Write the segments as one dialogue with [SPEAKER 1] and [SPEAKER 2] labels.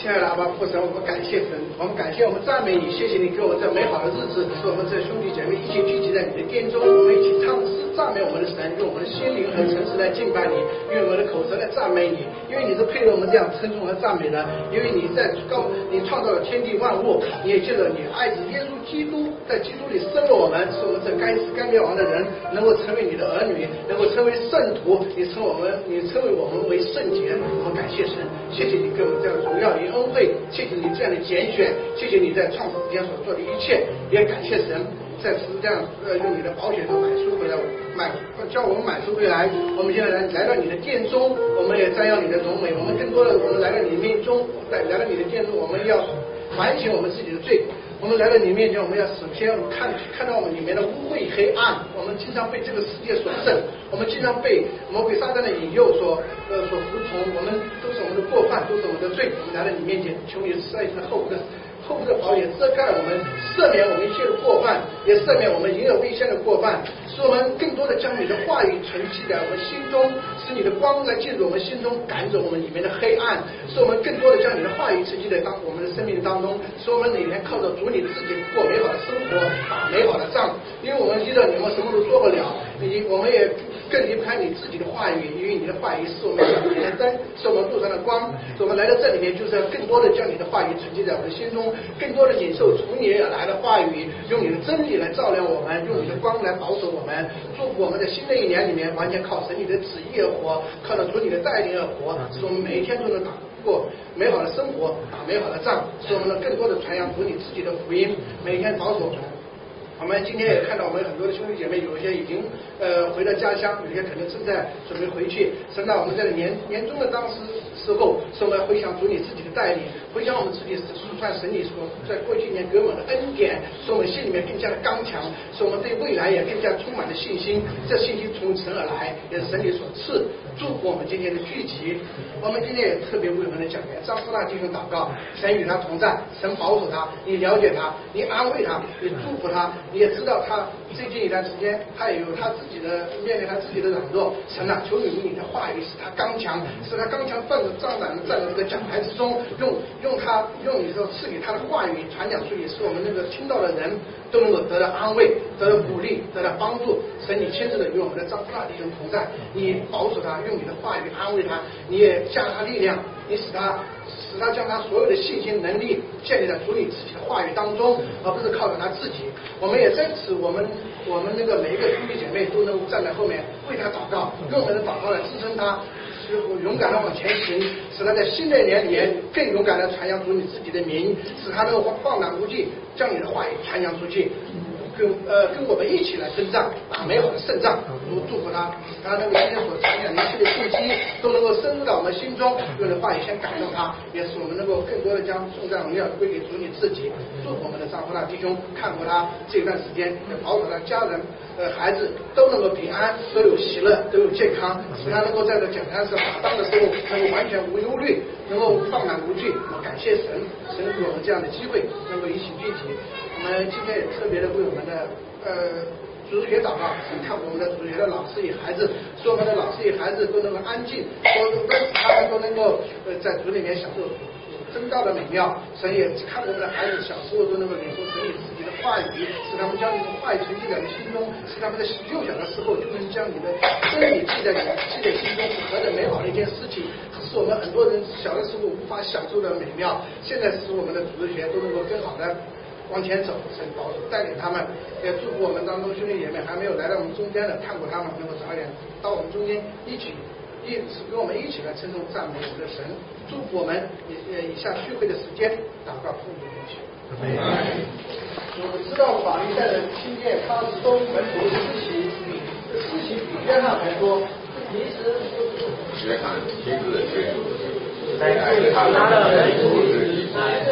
[SPEAKER 1] 亲爱的阿爸父神，我们感谢神，我们感谢我们赞美你，谢谢你给我们这美好的日子，使我们这兄弟姐妹一起聚集在你的殿中，我们一起唱诗赞美我们的神，用我们的心灵和诚实来敬拜你，用我们的口舌来赞美你，因为你是配得我们这样称颂和赞美的，因为你你创造了天地万物，你也借着你爱子耶稣基督，在基督里生了我们，使我们这该死该灭亡的人能够成为你的儿女，能够成为圣徒，你称为我们为圣洁，我们感谢神，谢谢你给我们这样的荣耀与恩惠，谢谢你这样的拣选，谢谢你在创世之间所做的一切，也感谢神在十字架上用你的宝血都买赎回来，叫我们买赎回来。我们现在来到你的殿中，我们也瞻仰你的荣美，我们更多的我们来到你的面中，来到你的殿中，我们要反省我们自己的罪。我们来到你面前，我们要首先看到我们里面的污秽黑暗，我们经常被这个世界所胜，我们经常被魔鬼撒旦的引诱所服从，我们都是我们的过犯，都是我们的罪。我们来到你面前，求你施爱心的厚布的宝也遮盖了我们，赦免我们一切的过犯，也赦免我们隐而未现的过犯，使我们更多的将你的话语存记在我们心中，使你的光来进入我们心中，赶走我们里面的黑暗，使我们更多的将你的话语存记在我们的生命当中，使我们每天靠着主你自己过美好的生活，打美好的仗。因为我们知道你们什么都做不了，我们也更离不开你自己的话语，因为你的话语是我们脚前的灯，是我们路上的光。所以我们来到这里面，就是要更多的将你的话语存记在我们的心中，更多的领受从你而来的话语，用你的真理来照亮我们，用你的光来保守我们。祝福我们在新的一年里面，完全靠神你的旨意而活，靠着主你的带领而活，使我们每一天都能过美好的生活，打美好的仗，使我们能更多的传扬主你自己的福音，每一天保守我们。我们今天也看到我们很多的兄弟姐妹，有一些已经回了家乡，有些可能正在准备回去。神到我们在年终的当时候，使我们回想主你自己的带领，回想我们自己数算神你所在过去一年给我们的恩典，使我们心里面更加的刚强，使我们对未来也更加充满了信心。这信心从神而来，也是神你所赐。祝福我们今天的聚集。我们今天也特别为我们的讲员张师大弟兄祷告，神与他同在，神保守他，你了解他，你安慰他，你祝福他，你也知道他最近一段时间他也有他自己的面对他自己的软弱，神啊，求你用你的话语使他刚强，使他刚强站在这个讲台之中，用你所赐给他的话语传讲出去，使我们那个听到的人都能够得到安慰，得到鼓励，得到帮助。神你亲自的与我们的张师大弟兄同在，你保守他，用你的话语安慰他，你也加他力量，你使他将他所有的信心能力建立在主你自己的话语当中，而不是靠着他自己。我们也在此，我们那个每一个兄弟姐妹都能站在后面为他祷告，用我们的祷告来支撑他，勇敢的往前行，使他在新的一年里面更勇敢的传扬出你自己的名，使他能够放胆无惧，将你的话语传扬出去。跟我们一起来征战，打美好的胜仗。祝福他，他能够今天所传讲的一切的信息都能够深入到我们心中，用的话语先感动他，也使我们能够更多的将颂赞荣耀归给主你自己。祝福我们的张师大弟兄，看过他这段时间，也保守他家人孩子都能够平安，都有喜乐，都有健康，使他能够在这讲台上打仗的时候能够完全无忧虑，能够放胆无惧。感谢神给我们这样的机会，能够一起聚集。我们今天也特别的为我们的主日学祷告，看我们的主日学的老师与孩子，使我们的老师与孩子都能够安静，他们都能够在主里面享受真道的美妙。神也看我们的孩子小时候都能够领受神你自己的话语，使他们将你的话语存记在心中，使他们在幼小的时候就能将你的真理记在心中，何等美好的一件事情，是我们很多人小的时候无法享受的美妙。现在使我们的主日学都能够更好的往前走，神保守带领他们，也祝福我们当中兄弟姐妹还没有来到我们中间的，看过他们能够早点到我们中间跟我们一起来称颂赞美我们的神。祝福我们以下聚会的时间，祷告奉主名求。我们知道法律带着听见他是都门徒施洗比约翰还多，其实
[SPEAKER 2] 约翰亲自宣读，
[SPEAKER 3] 在他的门徒之一，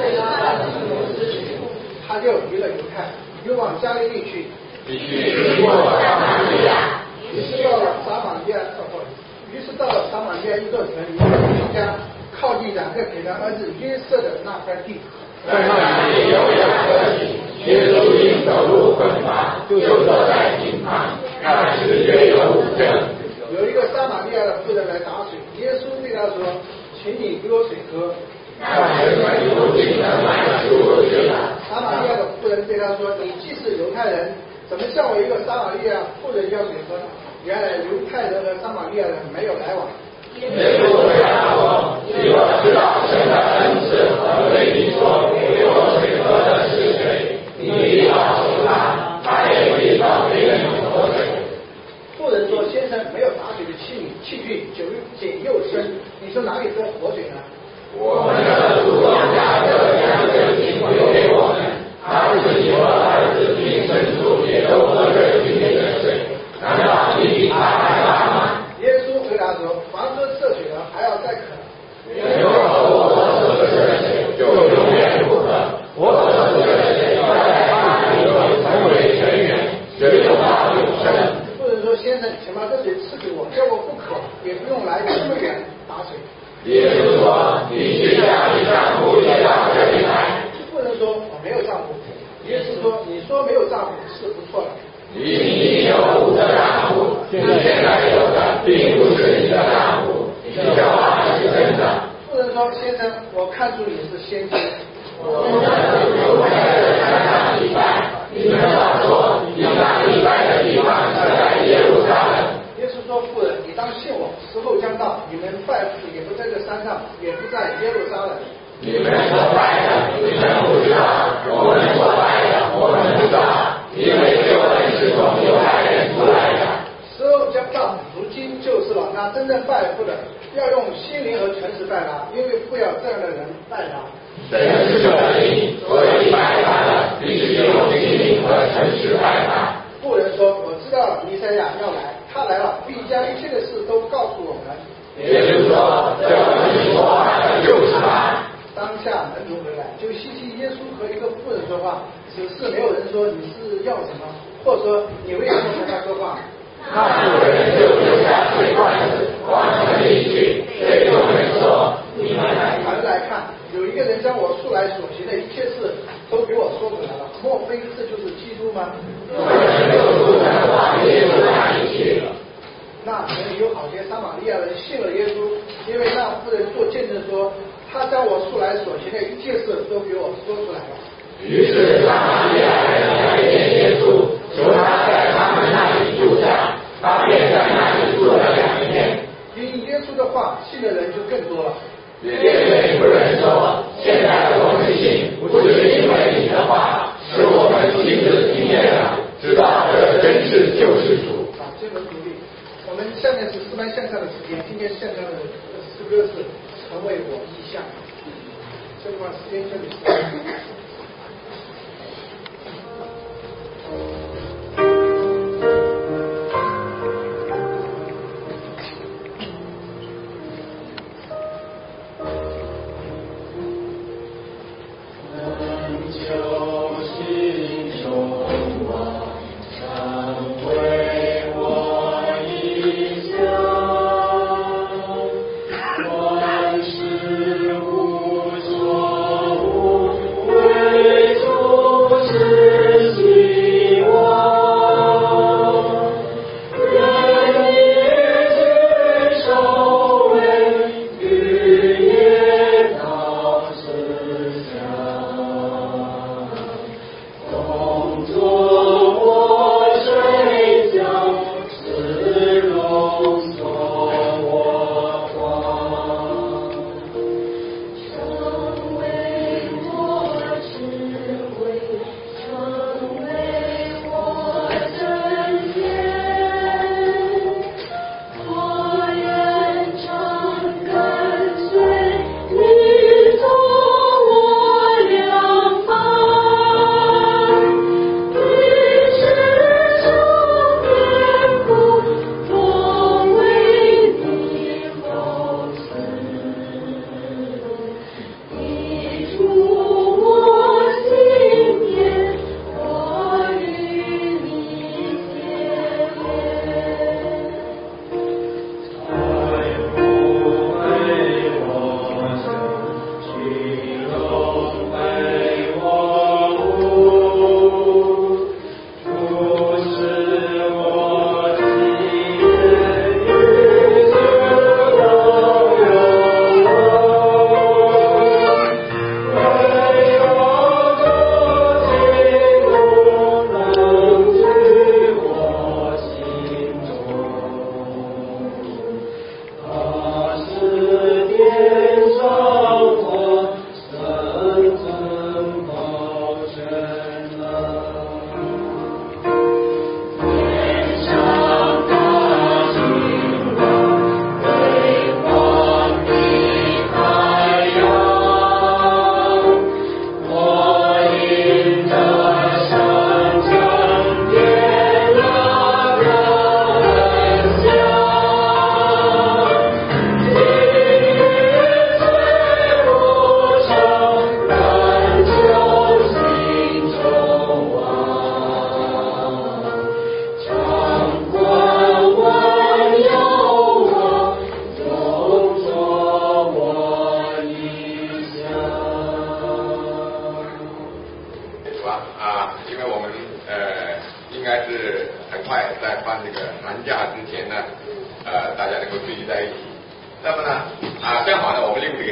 [SPEAKER 1] 他就离了犹太，又往加利利去，
[SPEAKER 2] 必须经过撒玛利亚。
[SPEAKER 1] 于是到了撒玛利亚一个城，一个家靠近雅各给他儿子约瑟的那块地。
[SPEAKER 2] 在那里有两个井，耶稣因走路困乏，就坐在井旁。那时约有5阵。
[SPEAKER 1] 有一个撒玛利亚的妇人来打水，耶稣对他说：“请你给我水喝。”
[SPEAKER 2] 但人们如今能满足去了。
[SPEAKER 1] 撒玛利亚的妇人对他说：“你既是犹太人，怎么向我一个撒玛利亚妇人要水喝？”原来犹太人和撒玛利亚人没有来往。
[SPEAKER 2] 耶稣回答说：“你若知道神的恩赐和对你说给我水喝的是谁，你必告诉他，他也必到别人活水。”
[SPEAKER 1] 妇人说：“先生，没有打水的器具，酒井又深，你说哪里得活水呢？”
[SPEAKER 2] 我们的主用下这两个井留给我们，他自己和儿子并牲畜也都喝这井里的水，难道你比他还大吗？
[SPEAKER 1] 耶稣回答说：“凡喝这水的，还要再渴。
[SPEAKER 2] 没有我所喝的水，就永远不渴。我所喝的水，要在他里头成为泉源，直到永生。”
[SPEAKER 1] 妇人说：“先生，请把这水赐给我，叫我不渴，也不用来这么远打水。”
[SPEAKER 2] 耶稣说：“你去向你丈夫接到这里来。”
[SPEAKER 1] 妇人说：“我没有丈夫。”耶稣说：“你说没有丈夫是不错的。
[SPEAKER 2] 你已有5个丈夫，现在有的并不是你的丈夫，你这话是真的。”
[SPEAKER 1] 妇人说：“先生，我看出你是先知。
[SPEAKER 2] 我们犹太人山上礼拜，你们要说你那礼拜的地方是在耶路撒冷。”
[SPEAKER 1] 耶稣说：“妇人，你当信我，时候将到，你们拜父也不在这山上，也不在耶路撒冷。
[SPEAKER 2] 你们所拜的，你们不知道；我们所拜的，我们知道，因为救恩是从犹太人出来的。
[SPEAKER 1] 时候将到，如今就是了。那真正拜父的，要用心灵和诚实拜他，因为父要这样的人拜他。
[SPEAKER 2] 神是圣灵，所以拜他的必须用心灵和诚实拜他。”
[SPEAKER 1] 妇人说：“我知道弥赛亚要来，他来了，必将一切的事都告诉我们。”
[SPEAKER 2] 耶稣说：“这和你说话的就是他。”
[SPEAKER 1] 当下门徒回来，就希奇耶稣和一个妇人说话，只是没有人说你是要什么，或者说你为什么和他说话。
[SPEAKER 2] 那妇人就留下水罐子，往城里去，对众人说：“你们
[SPEAKER 1] 来看，有一个人将我素来所行的一切事都给我说出来了，莫非这就是基督吗？”
[SPEAKER 2] 众人就出门往耶稣那里去了。
[SPEAKER 1] 那城里有好些撒玛利亚人信了耶稣，因为那妇人做见证说，他将我素来所行的一切事都给我说出来了。
[SPEAKER 2] 于是撒玛利亚人来见耶稣，求他在他们那里住下，他便在那里住了2年。
[SPEAKER 1] 因耶稣的话，信的人就更多了。
[SPEAKER 2] 耶对妇人说：“现在我们信，不是因为你的话，使我们亲自体验了，知道这真是救世主。”
[SPEAKER 1] 经文独立。我们下面是诗班献唱的时间，今天献唱的诗歌是成为我意象。这段时间这里
[SPEAKER 2] 为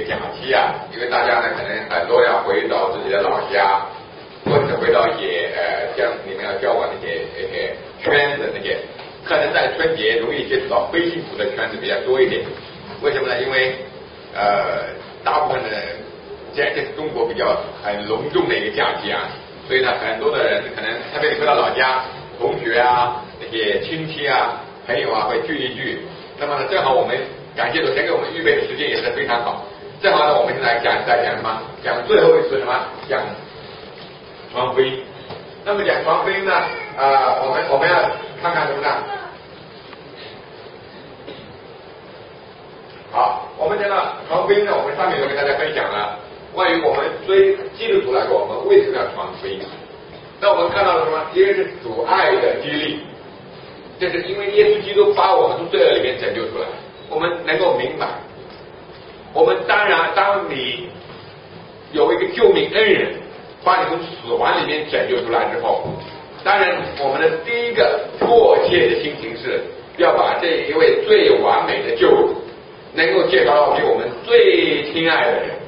[SPEAKER 4] 假期啊，因为大家呢可能很多要回到自己的老家，或者回到一些像你们要交往那些圈子那些，可能在春节容易接触到非信徒的圈子比较多一点。为什么呢？因为大部分的这是中国比较很隆重的一个假期啊，所以呢很多的人可能特别回到老家，同学啊那些亲戚啊朋友啊会聚一聚。那么呢正好我们感谢主神给我们预备的时间也是非常好。正好呢我们现在讲什么？讲最后一次什么？讲传福音。那么讲传福音呢我们要看看什么呢？好，我们讲到传福音呢，我们上面有跟大家分享了关于我们对基督徒来说，我们为什么要传福音？那我们看到了什么？一个是主爱的激励，这是因为耶稣基督把我们从罪恶里面拯救出来，我们能够明白。我们当然，当你有一个救命恩人把你从死亡里面拯救出来之后，当然我们的第一个迫切的心情是要把这一位最完美的救主能够介绍到给我们最亲爱的人，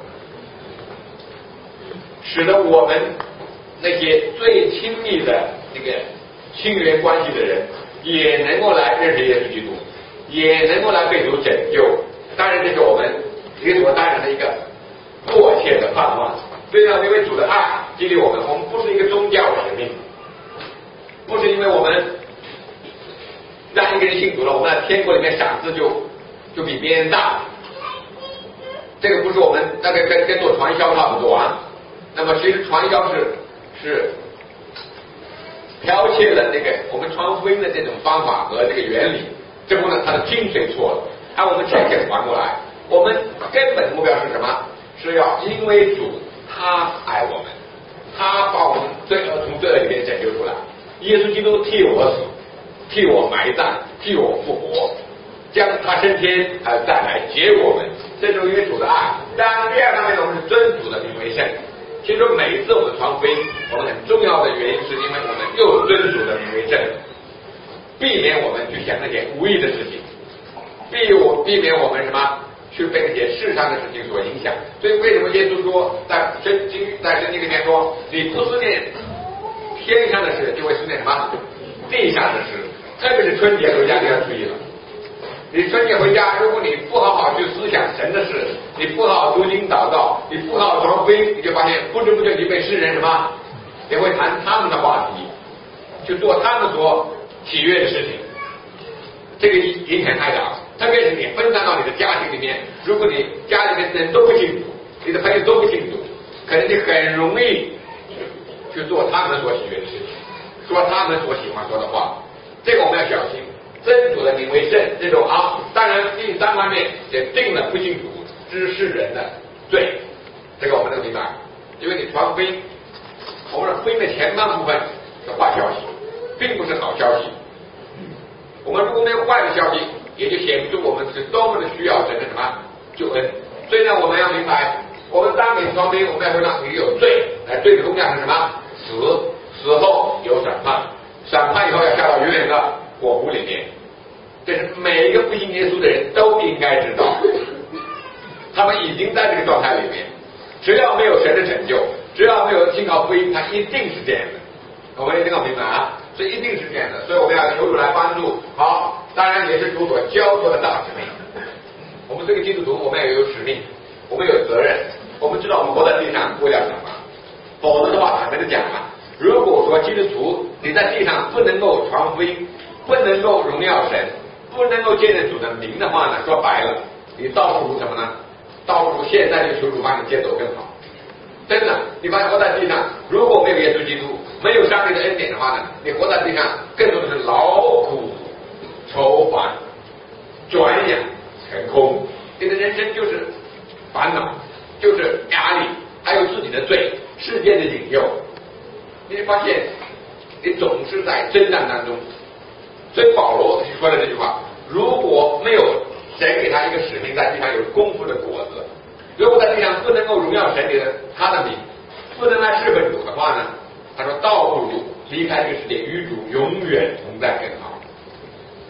[SPEAKER 4] 使得我们那些最亲密的那个亲缘关系的人也能够来认识耶稣基督，也能够来被主拯救。当然这是我们理所当然的一个迫切的盼望。所以呢，因为主的爱激励我们，我们不是一个宗教使命，不是因为我们让一个人信主了，我们在天国里面赏赐就比别人大，这个不是我们那个跟做传销差不多啊。那么其实传销是剽窃了那个我们传福音的这种方法和这个原理，这不呢它的精髓错了，而我们渐渐传过来，我们根本目标是什么？是要因为主他爱我们，他把我们从罪恶里面拯救出来，耶稣基督替我死，替我埋葬，替我复活，将他升天再来接我们，这是因为主的爱。当然第二方面呢，我们是尊主的名为圣。其实每一次我们传福音，我们很重要的原因是因为我们又尊主的名为圣，避免我们去想那些无益的事情，避免我们什么去被那些世上的事情所影响。所以为什么耶稣说在圣经里面说，你不思念天上的事，就会思念什么地上的事。特别是春节回家就要注意了，你春节回家，如果你不好好去思想神的事，你不好好读经祷告，你不好好传福音，你就发现不知不觉你被世人什么也会谈他们的话题，去做他们所喜悦的事情，这个影响太大了。特别是你分散到你的家庭里面，如果你家里面的人都不信主，你的朋友都不信主，可能你很容易去做他们所喜悦的事情，说他们所喜欢说的话，这个我们要小心。真主的名为圣，这种当然第三方面也定了不信主之世人的罪，这个我们能明白。因为你传福音，我们的福音的前半部分是坏消息，并不是好消息。我们如果没有坏的消息，也就显不出我们是多么的需要神的什么救恩。所以呢，我们要明白，我们当你传福音，我们要说让你有罪，罪的公价是什么？死后有审判，审判以后要下到永远的火湖里面。这是每一个不信耶稣的人都应该知道，他们已经在这个状态里面。只要没有神的拯救，只要没有信靠福音，他一定是这样的。我们一定要明白啊，所以一定是这样的。所以我们要求主来帮助。好，当然也是主所交托的大使命。我们这个基督徒，我们也有使命，我们有责任。我们知道我们活在地上为了什么，否则的话，坦白的讲啊，如果说基督徒你在地上不能够传福音，不能够荣耀神，不能够借着主的名的话呢，说白了，你倒不如什么呢？倒不如现在就求主把你接走更好。真的，你发现活在地上，如果没有耶稣基督，没有上帝的恩典的话呢，你活在地上更多的是劳苦愁烦，转眼成空。你的人生就是烦恼，就是压力，还有自己的罪，世界的引诱。你发现你总是在征战当中。所以保罗说的这句话，如果没有神给他一个使命，在地上有功夫的果子，如果在地上不能够荣耀神的他的名，不能来侍奉主的话呢，他说倒不如离开这个世界，与主永远同在更好。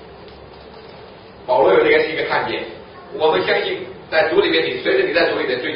[SPEAKER 4] 保罗有这个是一个看见，我们相信在主里面，你随着你在主里面追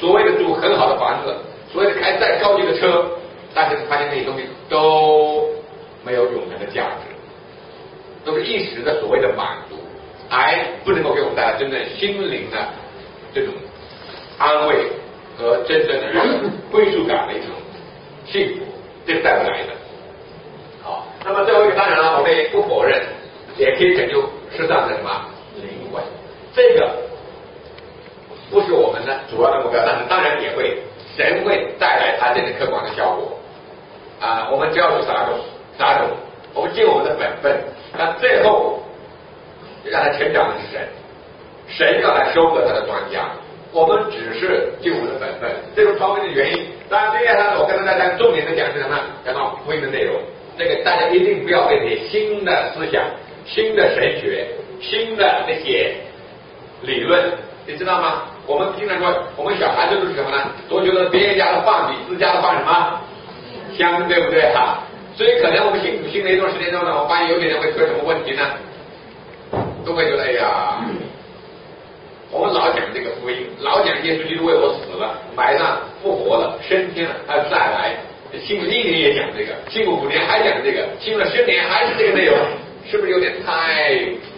[SPEAKER 4] 所谓的住很好的房子，所谓的开再高级的车，但是发现那些东西都没有永恒的价值，都是一时的所谓的满足，还不能够给我们带来真正心灵的这种安慰和真正的归属感的一种幸福，这是带不来的。好，那么最后一个，当然了，我们也不否认，也可以拯救世上的什么灵魂，这个不是我们的主要的目标，但是当然也会，神会带来他这个客观的效果啊。我们只要去撒种，我们尽我们的本分，但最后让他成长的是神，神要来收割他的庄稼，我们只是尽我们的本分。这种传福音的原因，当然接下来我跟大家重点的讲是什么？讲到福音的内容。这个大家一定不要被那些新的思想、新的神学、新的那些理论，你知道吗？我们经常说，我们小孩子都是什么呢？都觉得别人家的饭比自家的饭什么香，对不对哈？所以可能我们信主信了一段时间之后呢，我发现有些人会出什么问题呢？都会觉得哎呀，我们老讲这个福音，老讲耶稣基督为我死了、埋葬、复活了、升天了，还要再来。信了1年也讲这个，信了5年还讲这个，信了10年还是这个内容，是不是有点太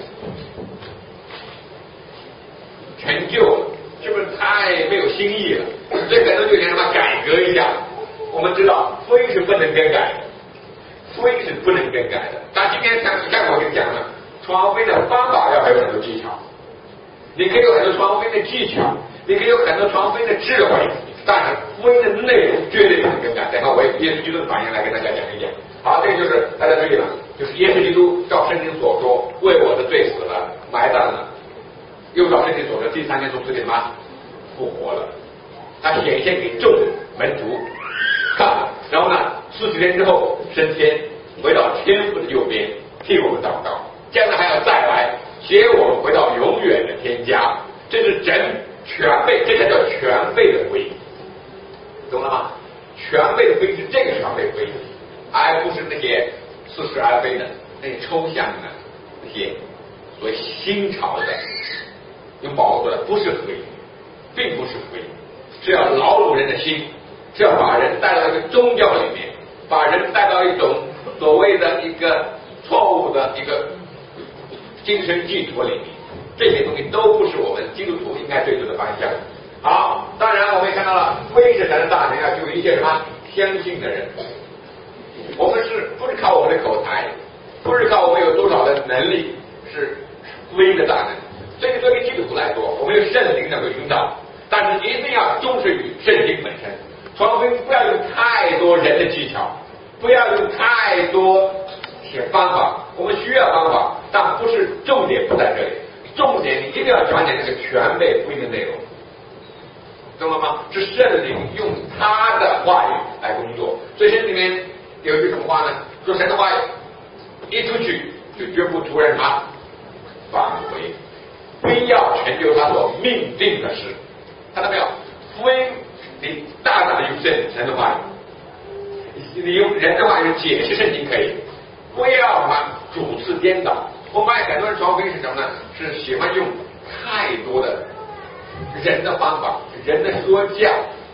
[SPEAKER 4] 陈旧了？是不是太没有新意了？这可能就想什么改革一下。我们知道福音是不能更改的，福音是不能更改的。但今天像我跟你讲了，传福音的方法要还有很多技巧，你可以有很多传福音的技巧，你可以有很多传福音的智慧。但是福音的内容绝对不能更改。等下我耶稣基督的反应来跟大家讲一讲。好，这个就是大家注意了，就是耶稣基督照圣经所说，为我的罪死了、埋葬了，又照圣经所说，第3天从死里什么复活了。他显现给众门徒看了，然后呢，40天之后升天，回到天父的右边，替我们祷告。将来还要再来，接我们回到永远的天家。这是真全备，这才叫全备的福音。懂了吗？全备的福音是这个全备福音，而不是那些似是而非的、那些抽象的、那些所谓新潮的、用保护的，不是福音，并不是福音，是要劳碌人的心，是要把人带到一个宗教里面，把人带到一种所谓的一个错误的一个精神寄托里面。这些东西都不是我们基督徒应该追求的方向。好，当然我们也看到了，福音是神的大能，要救一切什么相信的人。我们不是靠我们的口才，不是靠我们有多少的能力，是福音的大能。所以对于基督徒来说，我们有圣灵的引导，但是一定要忠实于圣经本身。传福音不要用太多人的技巧，不要用太多些方法。我们需要方法，但不是重点不在这里。重点你一定要讲解这个全备福音的内容，懂了吗？是圣灵用他的话语来工作。所以圣经里面有一句什么话呢？说神的话语一出去就绝不突然什么返回，非要成就他所命定的事。看到没有？福音你大胆的用神的话语，你用人的话语解释圣经可以，不要什么主次颠倒。我发现很多人传福音是什么呢？是喜欢用太多的人的方法、人的说教，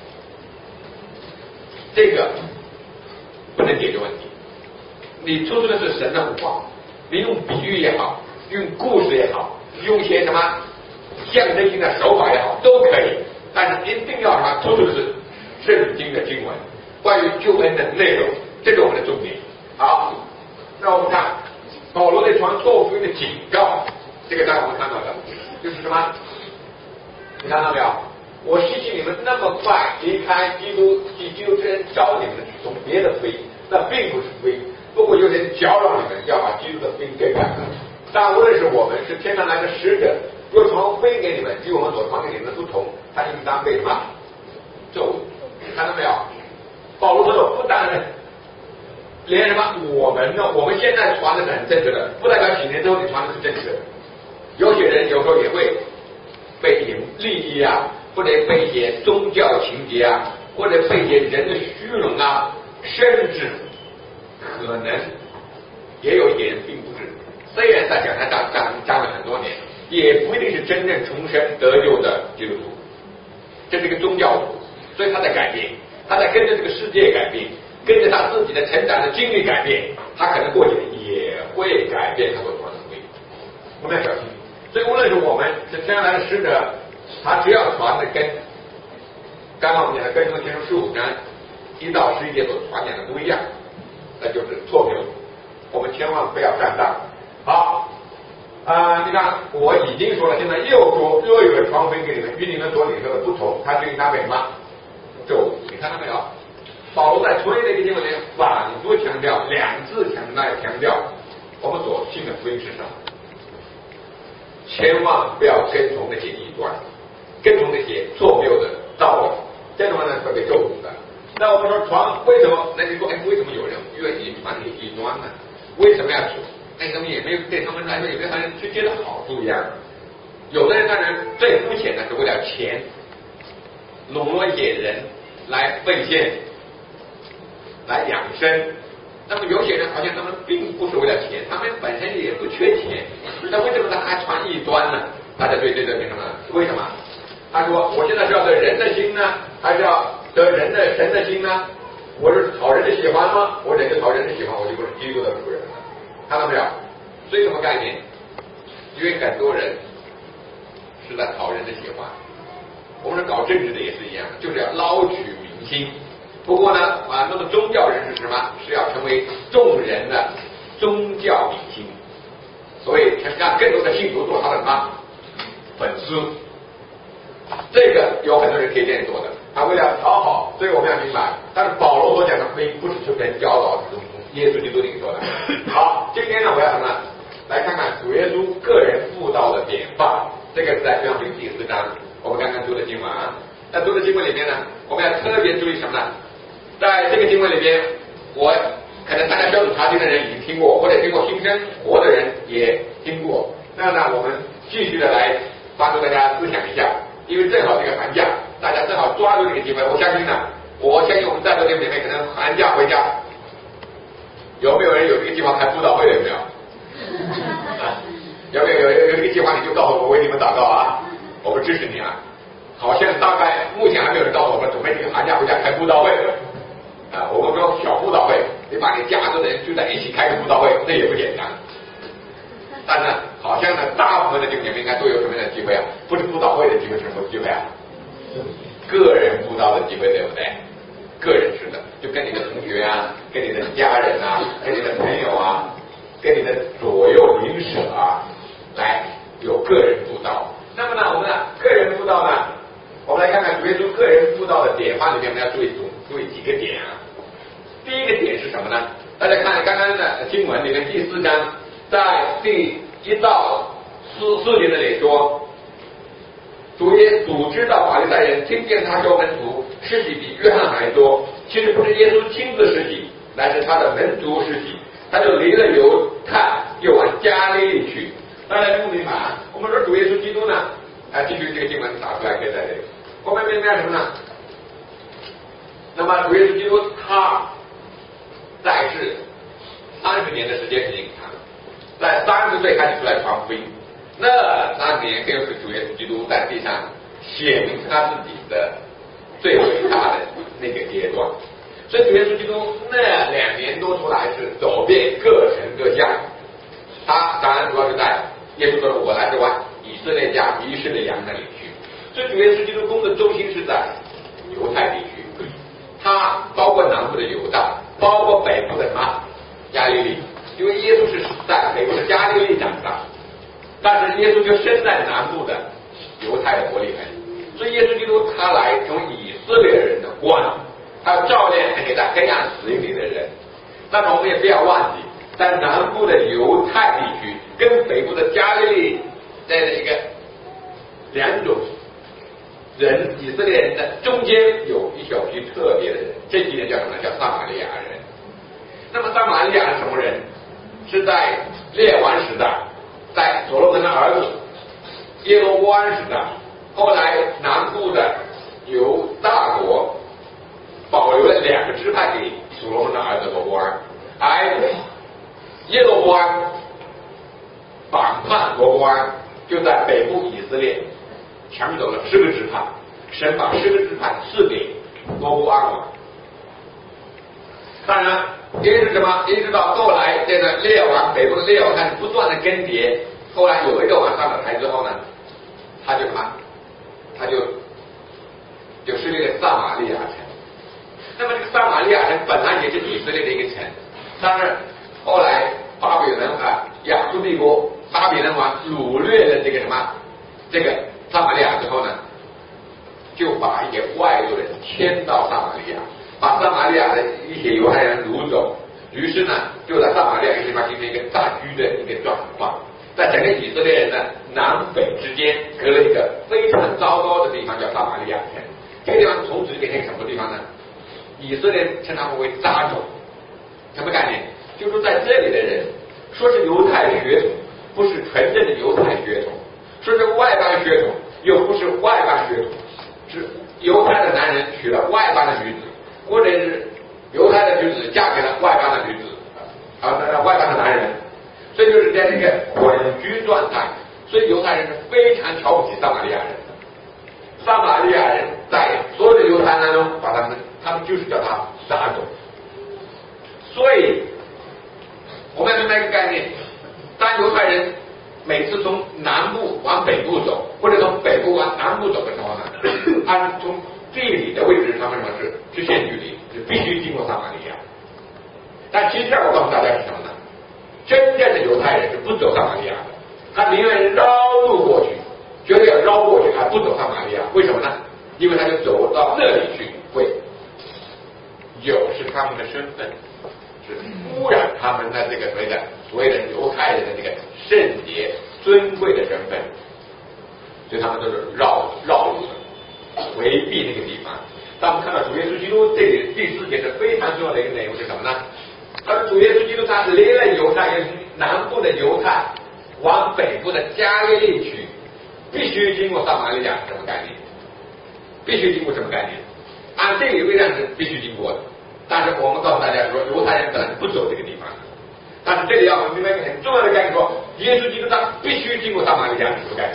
[SPEAKER 4] 这个不能解决问题。你说出的是神的话，你用比喻也好，用故事也好，用一些什么象征性的手法也好，都可以。但是一定要什么说出的是圣经的经文，关于救恩的内容，这是我们的重点。好，那我们看保罗对传错误福音的警告，这个在我们看到的就是什么？你看到没有？我希冀你们那么快离开基督之人招你们的从别的福音，那并不是福音。不过有人搅扰你们，要把基督的福音给改了。但无论是我们是天上来的使者，若传福音给你们，与我们所传给你们的不同，他应当被什么咒？看到没有？保罗说不单连什么我们呢？我们现在传的是很正确的，不代表几年之后你传的是正确的。有些人有时候也会被引利益啊，或者被一些宗教情节啊，或者被一些人的虚荣啊，甚至可能也有一些人并不是，虽然在讲台站了很多年，也不一定是真正重生得救的基督徒。 这是一个宗教徒，所以他在改变，他在跟着这个世界改变，跟着他自己的成长的经历改变，他可能过去也会改变他所传的福音。我们要小心。所以无论是我们是天上来的使者，他只要传的跟刚刚我们讲的跟从前书15章1到11节所传讲的不一样，那就是错谬。我们千万不要上当。好，你看我已经说了，现在又说又有人传福音给你们，与你们所领受的不同，他就应当为什么？就你看到没有？保罗在同一的一个经文里反复强调，2次强调我们所信的福音是什么？千万不要跟从那些异端，跟从那些错谬的道理，这种呢会被咒诅的。那我们说传为什么？那你说为什么有人愿意传给异端呢？为什么要去？那他们也没有对他们来说有没有好像直接的好处一样。有的人当然最肤浅的是为了钱，笼络一些人来奉献，来养生。那么有些人好像他们并不是为了钱，他们本身也不缺钱，那为什么他还传异端呢？大家对这个什么？为什么？他说我现在是要得人的心呢，还是要得神的心呢？我是讨人的喜欢吗？我只是讨人的喜欢，我就不是基督的主人了。看到没有？所以什么概念？因为很多人是在讨人的喜欢。我们搞政治的也是一样，就是要捞取民心。不过呢，那么宗教人是什么？是要成为众人的宗教明星，所以让更多的信徒做他的什么粉丝。这个有很多人可以这样做的，他为了讨好，所以我们要明白。但是保罗所讲的福音不是去跟教导的耶稣基督领受的。好，今天呢，我要什么呢？来看看主耶稣个人布道的典范。这个是在约翰福音第4章，我们刚刚读的经文啊。在读的经文里面呢，我们要特别注意什么呢？在这个经文里边，我可能大家标准查经的人已经听过，或者听过新生活的人也听过。那呢，我们继续的来帮助大家思想一下，因为正好这个寒假，大家正好抓住这个机会。我相信我们在座的里面可能寒假回家，有没有人有这个计划开布道会的？有没有？有没有这个计划？你就告诉我，为你们祷告啊！我们支持你啊！好像大概目前还没有人告诉我们准备这个寒假回家开布道会。我们说小布道会，你把你家族的人聚在一起开个布道会，这也不简单。但是好像呢，大部分的弟兄姐妹应该都有什么样的机会啊？不是布道会的机会，是什么机会啊？个人布道的机会，对不对？个人式的，就跟你的同学啊，跟你的家人啊，跟你的朋友啊，跟你的左右邻舍啊，来有个人布道。那么呢，我们的个人布道呢，我们来看看主耶稣个人布道的典范里面，我们要注意几个点啊。第一个点是什么呢？大家看刚刚的经文里面第4章，在第1到4节那里说，主耶稣知道法利赛人听见他说门徒施洗比约翰还多，其实不是耶稣亲自施洗，乃是他的门徒施洗，他就离了犹太，又往加利利去。大家听不明白啊？我们说主耶稣基督呢，继续这个经文打出来，可以在这里。我们明白什么呢？那么主耶稣基督他在世30年的时间是挺长，在30岁开始出来传福音，那30年更是主耶稣基督在地上显明他自己的最伟大的那个阶段。所以主耶稣基督那2年多出来是走遍各城各乡，他当然主要是在耶稣说我来是往以色列家迷失的羊那里去。所以主耶稣基督宫的中心是在犹太地区，它包括南部的犹大，包括北部的什么加利利，因为耶稣是在北部的加利利长大，但是耶稣就生在南部的犹太的伯利恒，所以耶稣基督他来从以色列人的光，他要照亮那些在黑暗死荫里的人。那么我们也不要忘记，在南部的犹太地区跟北部的加利利这样的一个2种人，以色列人的中间有一小批特别的人，这批人叫什么？叫撒玛利亚人。那么撒玛利亚是什么人？是在列王时代，在所罗门的儿子耶罗波安时代，后来南部的犹大国保留了2个支派给所罗门的儿子罗波安，而耶罗波安反叛罗波安，就在北部以色列抢走了10个支派， 神把10个支派赐给罗波安王。当然，一直什么？一直到后来这个列王北部的列王开始不断的更迭，后来有一个王上了台之后呢，他就什么？他就设立了撒玛利亚城。那么这个撒玛利亚城本来也是以色列的一个城，但是后来巴比伦亚述帝国巴比伦王掳掠了这个什么这个撒玛利亚之后呢，就把一些外族人迁到撒玛利亚，把撒玛利亚的一些犹太人掳走，于是呢就在撒玛利亚这个地方形成一个大居的一个状况，在整个以色列人的南北之间隔了一个非常糟糕的地方，叫撒玛利亚城。这个地方从此变成什么地方呢？以色列称他们为杂种。什么概念？就是说在这里的人说是犹太血统，不是纯正的犹太血统，说是外邦血统，又不是外邦血统，是犹太的男人娶了外邦的女子，或者是犹太的女子嫁给了外邦的女子，外邦的男人，所以就是在这个混居状态。所以犹太人是非常瞧不起撒玛利亚人的。撒玛利亚人在所有的犹太人中，把他们就是叫他杂种。所以我们要明白一个概念，当犹太人每次从南部往北部走，或者从北部往南部走的时候呢，他们从地理的位置上面是直线距离，是必须经过撒玛利亚。但其实我告诉大家是什么呢？真正的犹太人是不走撒玛利亚的，他宁愿绕路过去，绝对要绕过去，还不走撒玛利亚。为什么呢？因为他就走到那里去，会是他们的身份，是污染他们的这个所谓的犹太人的这个圣洁尊贵的身份，所以他们都是绕路的，回避那个地方。当我们看到主耶稣基督这里第4节是非常重要的一个内容是什么呢？他说主耶稣基督他离了犹太人南部的犹太往北部的加利利去，必须经过撒玛利亚，什么概念？必须经过什么概念？按这个位置是必须经过的。但是我们告诉大家说，犹太人本来是不走这个地方的。但是这里要我们明白一个很重要的概念，说耶稣基督他必须经过撒玛利亚，什么概念？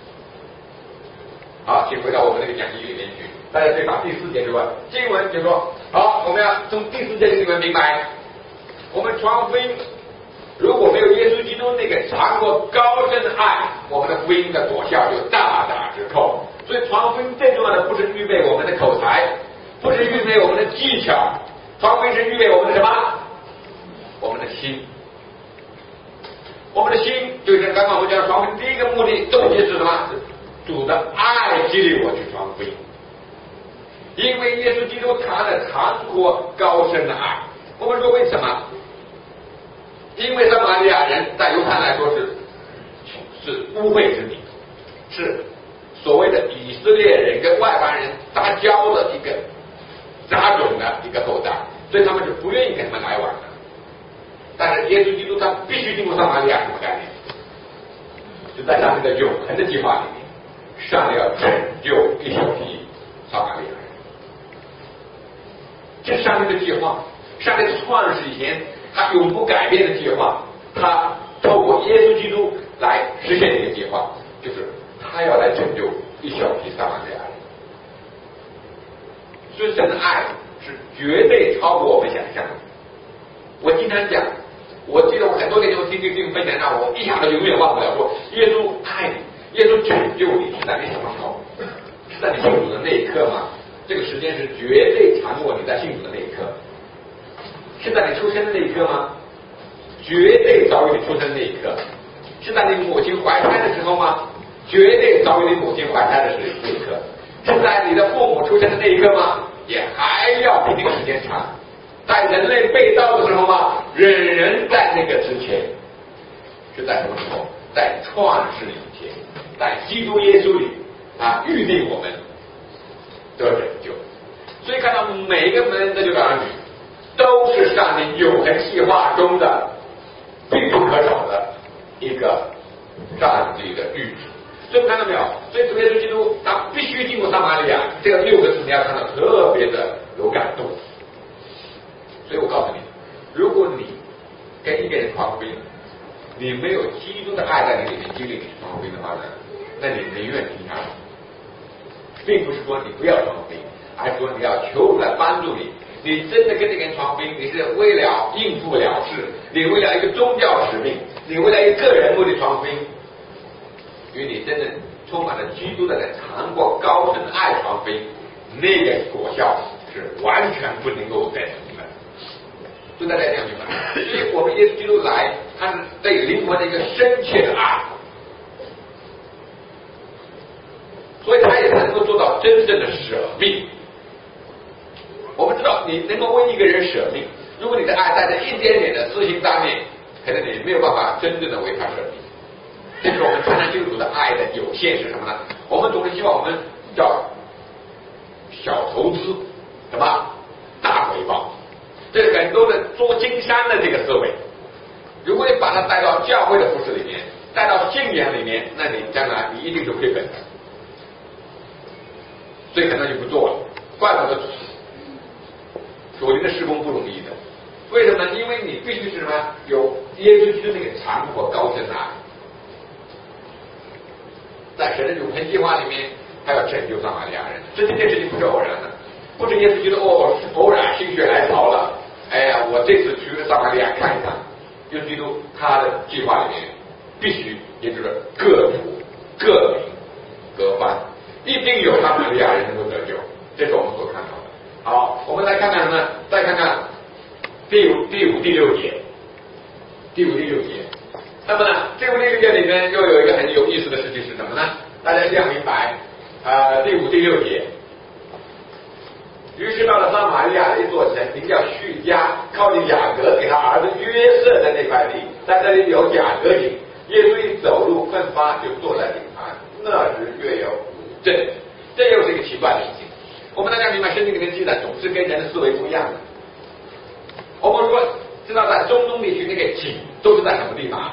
[SPEAKER 4] 好，请回到我们那个讲义里面去，大家可以把第4节这个经文就说，好，我们要从第4节里面明白，我们传福音如果没有耶稣基督那个尝过高深的爱，我们的福音的果效就大打折扣。所以传福音最重要的不是预备我们的口才，不是预备我们的技巧，传福音是预备我们的什么？我们的心。我们的心就是刚刚我们讲传福音第一个目的动机是什么？主的爱激励我去传福音。因为耶稣基督他的尝过高深的爱。我们说为什么？因为撒玛利亚人在犹太来说是污秽之民，是所谓的以色列人跟外邦人杂交的一个杂种的一个后代，所以他们是不愿意跟他们来往的。但是耶稣基督他必须经过撒玛利亚，什么概念？就在上帝的永恒的计划里面，上帝要拯救一小批撒玛利亚人，这是上帝的计划。上帝创始以前他永不改变的计划，他透过耶稣基督来实现这个计划，就是他要来拯救一小批撒玛利亚人。所以神的爱是绝对超过我们想象的。我经常讲，我记得我很多年前听这个分享，让我一下子永远忘不了，说耶稣爱你，耶稣拯救你是在你什么时候？是在你信主的那一刻吗？这个时间是绝对长过你在信主的那一刻。是在你出生的那一刻吗？绝对早于你出生的那一刻。是在你母亲怀胎的时候吗？绝对早于你母亲怀胎的那一刻。是在你的父母出生的那一刻吗？也还要比那个时间长。在人类被造的时候吗？人在那个之前。是在什么时候？在创世以前，在基督耶稣里，他预定我们得拯救。所以看到每一个门得救的儿女，都是上帝永恒计划中的必不可少的一个上帝的预旨。所以看到没有？所以主耶稣基督他必须经过撒玛利亚，这个6个字你要看到特别的有感动。所以我告诉你，如果你跟一个人传福音，你没有基督的爱在你里面经历你传福音的话呢，那你宁愿听他， 并不是说你不要传福音，而是说你要求主来帮助你。你真的跟这个人传福音，你是为了应付了事，你为了一个宗教使命，你为了一个人目的传福音，因为你真的充满了基督的人尝过高深的爱传福音，那个果效是完全不能够等同的。就大家这样明白，所以我们耶稣基督来，他是对灵魂的一个深切的爱，所以他也才能够做到真正的舍命。我们知道，你能够为一个人舍命，如果你的爱带着一点点的私心上面，可能你没有办法真正的为他舍命。这是我们参加基督徒的爱的有限是什么呢？我们总是希望我们叫小投资，什么大回报，这是很多的做经商的这个思维。如果你把它带到教会的服事里面，带到信仰里面，那你将来你一定是亏本的，所以可能就不做了。怪不得属灵的事工不容易的，为什么呢？因为你必须是什么？有耶稣基督那个长阔高深的爱。在神的永恒计划里面，他要拯救撒玛利亚人，这件事情不是偶然的，不是耶稣基督偶然心血来潮了。哎呀，我这次去撒玛利亚看一看。耶稣基督他的计划里面必须，也就是各族、各民、各番，一定有撒玛利亚人能够得救，这是我们所看到的。好，我们来看看什么？再看看第五、第六节。那么呢，第五、第六节里面又有一个很有意思的事情是什么呢？大家一定要明白。第五、第六节。于是到了撒玛利亚的一座城，名叫叙加，靠近雅各给他儿子约瑟的那块地，在这里有雅各井。耶稣一走路奋发，就坐在井旁。那时约有5阵。这又是一个奇怪的事情。我们大家明白，圣经里面记载总是跟人的思维不一样的。我们说知道在中东地区那个井都是在什么地方？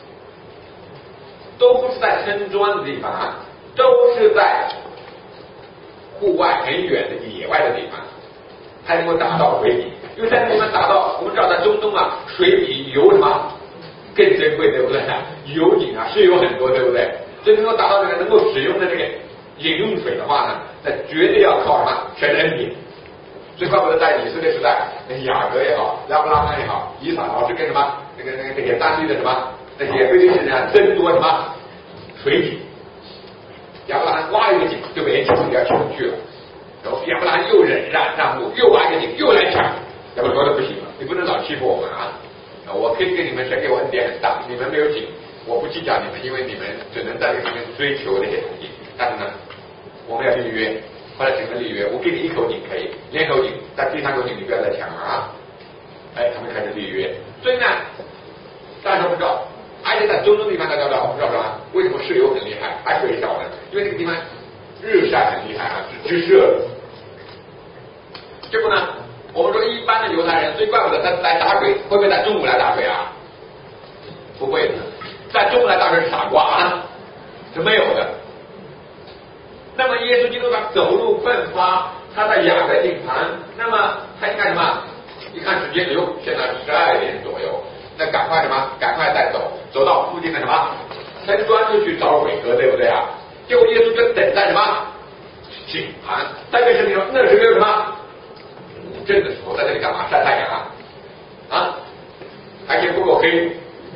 [SPEAKER 4] 都不是在村庄的地方，都是在户外很远的野外的地方，才能够达到水底。因为在那地方达到，我们知道在中东啊，水比油什么更珍贵，对不对？油井啊是有很多，对不对？所以能够达到这个能够使用的这个饮用水的话呢，那绝对要靠什么？神恩典。所以怪不得在以色列时代，那雅各也好，亚伯拉罕也好，以撒老是跟什么那些当地的什么那些非利士人啊争夺什么水井。亚伯拉罕挖一个井就被人抢掉抢去了，然后亚伯拉罕又忍让步，又挖一个井又来抢。亚伯拉罕说的不行了，你不能老欺负我们啊！我可以跟你们神给我恩典很大，你们没有井，我不计较你们，因为你们只能在这里面追求那些东西。但是呢，我们要立约，后来整个立约，我给你一口井可以，2口井，但第3口井你不要再抢了啊！哎，他们开始立约。所以呢，大家都不知道。而且在中东地方，大家知道是吧？为什么石油很厉害，还水少呢？因为那个地方日晒很厉害啊，是直射。结果呢，我们说一般的犹太人，最怪不得他来打水，会不会在中午来打水啊？不会的，在中午来打水是傻瓜啊，是没有的。那么耶稣基督他走路奋发，他在雅各井旁，那么他一看什么？一看时间流，现在12点左右。那赶快什么？赶快再走到附近的什么村庄就去找水喝，对不对啊？结果耶稣就等在什么井旁，代表什么？那时候有什么午正的时候，在这里干嘛？晒太阳啊！而且不够黑，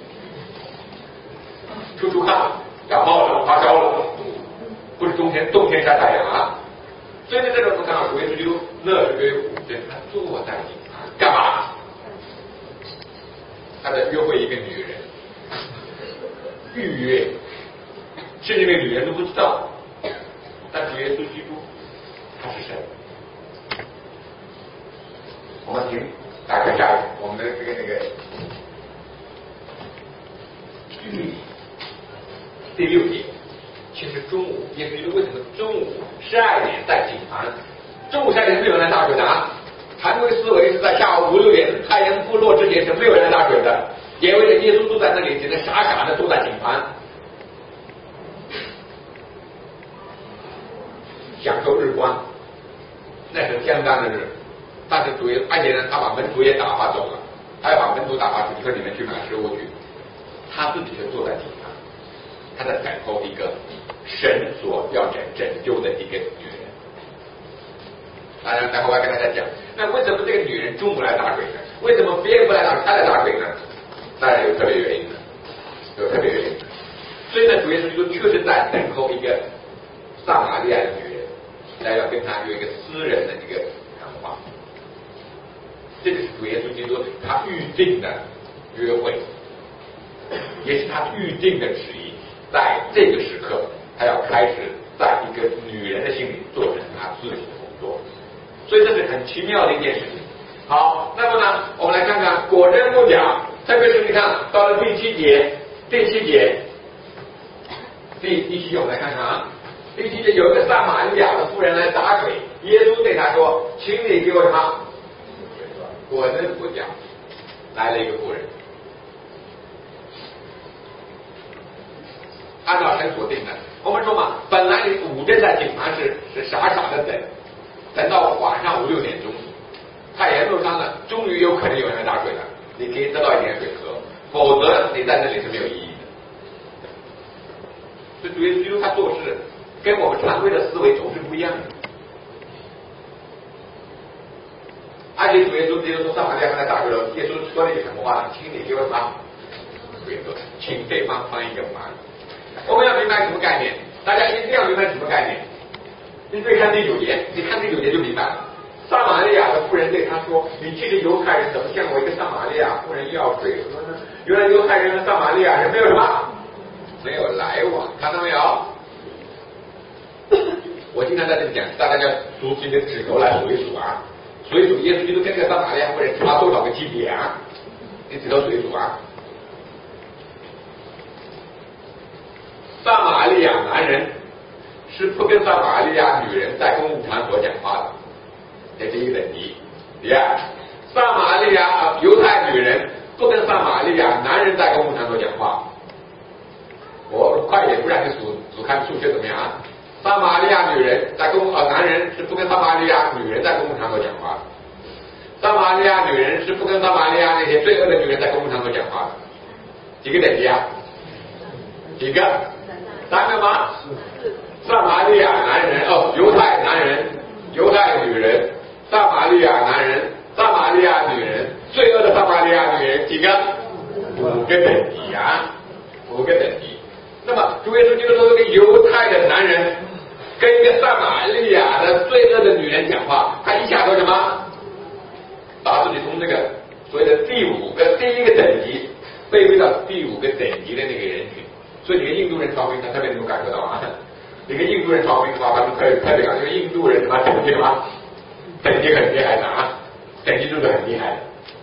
[SPEAKER 4] 出汗，感冒了，发烧了，不是冬天晒太阳啊！所以呢，这种我们看到耶稣基督那时候有午正，他坐在井旁干嘛？他在约会一个女人，预约，甚至那个女人都不知道，但是耶稣基督他是神。我们请打开下我们的那个第6节，其实中午耶稣基督为什么中午12点在井旁？中午12点没有人打水的啊？常规思维是在下午5、6点太阳不落之前是没有人打水的，因为耶稣坐在那里，只能傻傻的坐在井旁，享受日光，那是相当的日。但是主耶稣，而且呢，他把门徒也打发走了，他要把门徒打发出去，说你们去买食物去，他自己就坐在井旁，他在等候一个神所要拯救的一个女人。 当然，待会我要跟大家讲，那为什么这个女人中午来打鬼呢？为什么别人不来打，她来打鬼呢？当然有特别原因的，有特别原因的。所以呢，主耶稣基督确实在等候一个撒玛利亚的女人，来要跟他有一个私人的一个谈话。这个是主耶稣基督他预定的约会，也是他预定的旨意，在这个时刻，他要开始在一个女人的心里做成他自己的工作。所以这是很奇妙的一件事情。好，那么呢，我们来看看果真不假，特别是你看到了第七节，第七节我们来看看啊，第七节有一个撒玛利亚的妇人来打鬼，耶稣对他说：“请你给我什么？”果真不假，来了一个妇人，按照神所定的，我们说嘛，本来你午正在井旁是傻傻的等到晚上5、6点钟，太阳落山了，终于有可能有人来打水了，你可以得到一点水喝，否则你在那里是没有意义的。所以主耶稣基督他做事跟我们常规的思维总是不一样的。而且主耶稣基督说撒玛利亚来打鬼了，耶稣说了一句什么话呢？请你给我什么？主耶稣请对方帮一个忙。我们要明白什么概念？大家一定要明白什么概念？你对看第9节，你看第9节就明白了。撒玛利亚的妇人对他说：“你这个犹太人怎么向我一个撒玛利亚妇人要水喝呢？”原来犹太人和撒玛利亚人没有什么，没有来往，看到没有？我经常在这里讲，大家要熟悉的指头来数一数啊，数一数耶稣基督跟这个撒玛利亚妇人差多少个级别啊？你指头数一数啊。撒玛利亚男人是不跟撒玛利亚女人在公共场所讲话的，这是一个等级。第二，撒玛利亚犹太女人不跟撒玛利亚男人在公共场所讲话。我快点，不然你数看数学怎么样啊？撒玛利亚女人在男人是不跟撒玛利亚女人在公共场所讲话的。撒玛利亚女人是不跟撒玛利亚那些罪恶的女人在公共场所讲话的。几个等级啊？几个？3个吗？撒玛利亚男人犹太男人、犹太女人、撒玛利亚男人、撒玛利亚女人、罪恶的撒玛利亚女人，几个？5个等级啊，5个等级。那么主耶稣基督说，这个犹太的男人跟一个撒玛利亚的罪恶的女人讲话，他一下说什么？把自己从那个所谓的第一个等级背回到第5个等级的那个人群。所以你跟印度人传福音，他特别能够感受到啊。你跟印度人传福音的话，他们特别感觉印度人什么等级什么等级很厉害的啊，等级制度很厉害的。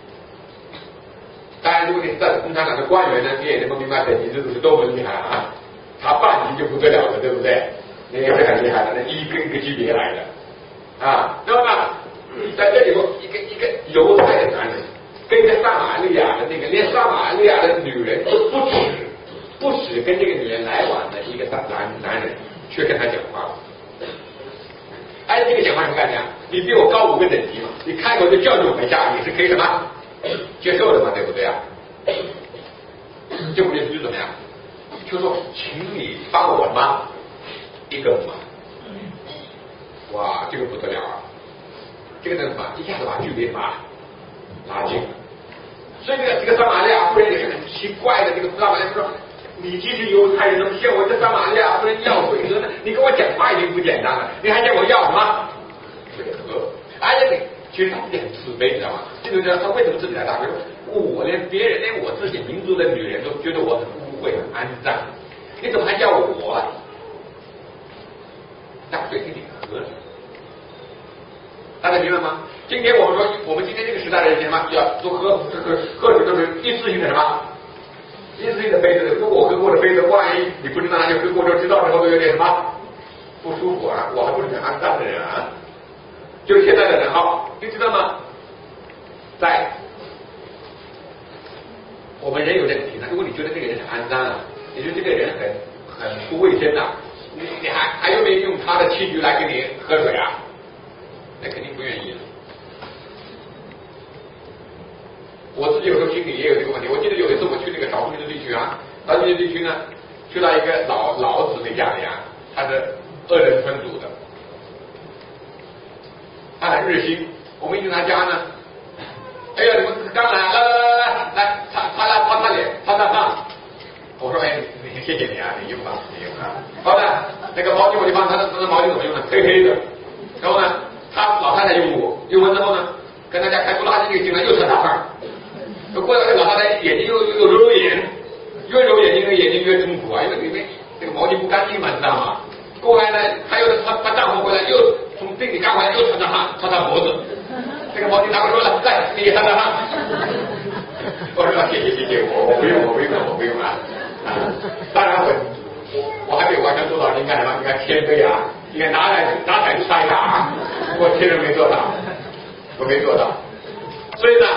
[SPEAKER 4] 当然，如果你是在共产党的官员呢，你也能够明白等级制度是多么厉害啊。他半级就不得了了，对不对？那也是很厉害的，那一个级别来的啊。那么呢，在这里头，一个犹太的男人跟一个撒玛利亚的那个，连撒玛利亚的女人都不止跟这个女人来往的一个男人，却跟他讲话。哎，这个讲话什么概念？你比我高5个等级嘛，你开口就叫你我一下，你是可以什么接受的嘛，对不对啊？这不就是怎么样？就说，请你帮我什么一个忙。哇，这个不得了啊！这个什么，一下子把距离拉近了。所以这个撒玛利亚夫人也是很奇怪的，这个撒玛利亚夫人说。你既是犹太人，怎么向我这撒玛利亚夫人要水喝呢？你跟我讲话已经不简单了，你还叫我要什么水喝？而且你其实他们也很自卑，你知道吗？这种人他为什么自己来打鬼？我连我自己民族的女人都觉得我很污秽、很肮脏，你怎么还叫我打水给你喝呢？大家明白吗？今天我们说，我们今天这个时代的人什么要都喝水都是一次性的什么？一次性的杯子，如果我喝过的杯子，万一你不知道，就喝过之后知道之后有点什么不舒服啊，我还不是很肮脏的人啊。就是现在的人哈，你知道吗？在我们人有这个体质，如果你觉得这个人很肮脏啊，你觉得这个人很不卫生啊，你还有没有用他的器具来给你喝水啊？那肯定不愿意了。我自己有时候心里也有这个问题。我记得有一次我去那个少数民族地区啊，少数民族地区呢，去到一个老子那家里啊，他是2人分组的。 他很热心，我们一进他家呢，哎呀，你们刚来，来，擦脸，擦。我说，哎，谢谢你啊，你用吧。好的，那个毛巾我就放他的毛巾怎么用呢？黑黑的。然后呢，他老太太用过，用完之后呢，跟他家开拖拉机就进来又擦汗。过来老太太眼睛又揉眼，越揉眼睛那个眼睛越痛苦啊，因为这个毛巾不干净嘛，知道吗？过来呢，还有他丈夫回来又从地里干回来又擦汗，擦脖子。这个毛巾拿过来，来你也擦汗。我说谢谢，我不用啊。当然我还没有完全做到，应该什么？应该谦卑啊，应该拿来擦一打。我确实没做到，我没做到。所以呢，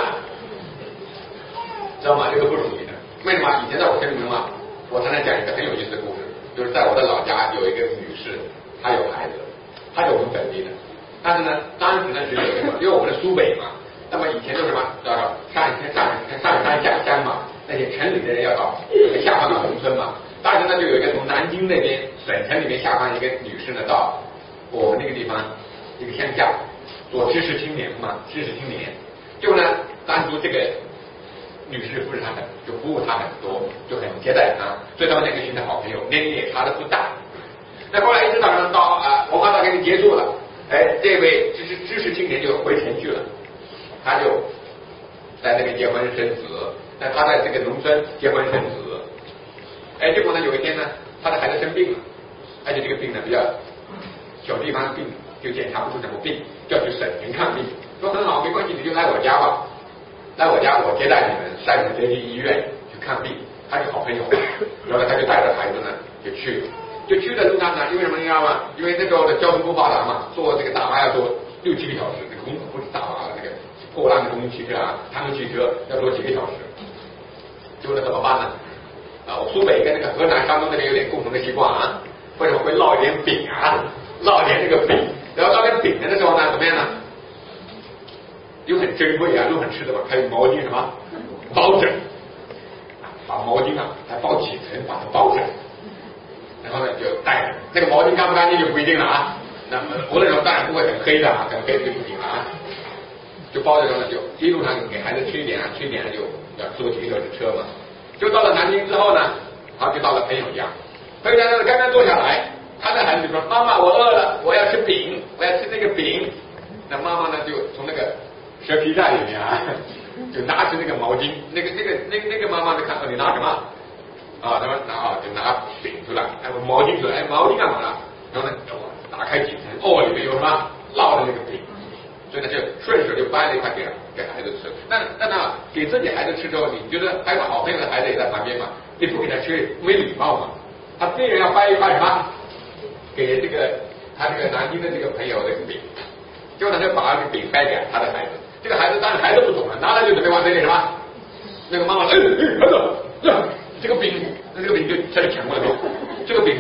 [SPEAKER 4] 知道吗？这个不容易的。为什么？以前在我村里面嘛，我常常讲一个很有意思的故事，就是在我的老家有一个女士，她有孩子，她是我们本地的，但是呢，当时呢是有什么？因为我们是苏北嘛，那么以前就是什么？上山下乡嘛，那些城里的人要到下放到农村嘛。当时呢就有一个从南京那边省城里面下放一个女士呢到我们那个地方一个乡下做知识青年嘛，知识青年。就呢，当初这个女士服侍他们，就服务他很多，就很接待他，所以他们两个形成好朋友，年龄也差的不大。那后来一直到文化大革命结束了，哎，这位知识青年就回城去了，他就在那边结婚生子，那他在这个农村结婚生子，哎，结果呢有一天呢，他的孩子生病了，而且这个病呢比较小地方的病，就检查不出什么病，就要去省城看病。说很好，没关系，你就来我家吧，来我家我接待你们，带你们去医院去看病。他是好朋友，然后他就带着孩子呢就去了。就去的路上呢，因为什么你知道吗？因为那时候的交通不发达嘛，坐这个大巴要坐6-7个小时，那个不是大巴，那个破烂的公共汽车啊，他们汽车要坐几个小时。结果怎么办呢？我苏北跟那个河南、山东那边有点共同的习惯啊，为什么会烙一点饼啊？烙一点这个饼，然后烙点饼的时候呢，怎么样呢？又很珍贵啊，又很吃的嘛，还有毛巾什么包着，把毛巾啊还包几层，把它包着，然后呢就带着。那个毛巾干不干净就不一定了啊。那么无论如何当然不会很黑的啊，很黑就不行了啊。就包着呢，就一路上给孩子吃一点啊，吃一点就要坐几个小时车嘛。就到了南京之后呢，就到了朋友家。朋友家呢刚刚坐下来，他的孩子就说：“妈妈，我饿了，我要吃饼，我要吃这个饼。”那妈妈呢就从那个蛇皮袋里面啊，就拿出那个毛巾，那个妈妈就看到你拿什么啊？他说就拿饼出来，毛巾出来，毛巾干嘛呢？然后呢，打开几层，里面有什么烙的那个饼，所以呢就顺手就掰了一块给孩子吃。那给自己孩子吃之后，你觉得还有好朋友的孩子也在旁边嘛？你不给他吃，没礼貌嘛？他自然要掰一块什么给他这个南京的这个朋友这个饼，结果他就把这个饼掰给他的孩子。这个孩子当然孩子不懂了，拿来就准备往嘴里什么？那个妈妈，孩子，这个饼就他就抢过来说，这个饼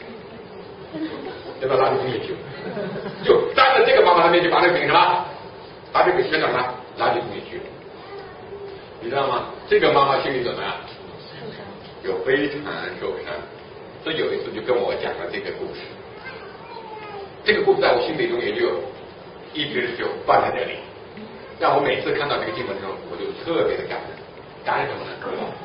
[SPEAKER 4] 要不要拉进嘴里去？就当着这个妈妈的面就把这个饼什么？把这个饼全什么？拉进嘴里去了。你知道吗？这个妈妈心里怎么样？就非常受伤。所以有一次就跟我讲了这个故事。这个故事在我心里中也就一直就放在这里。让我每次看到这个经文的时候，我就特别的感恩。感恩什么呢？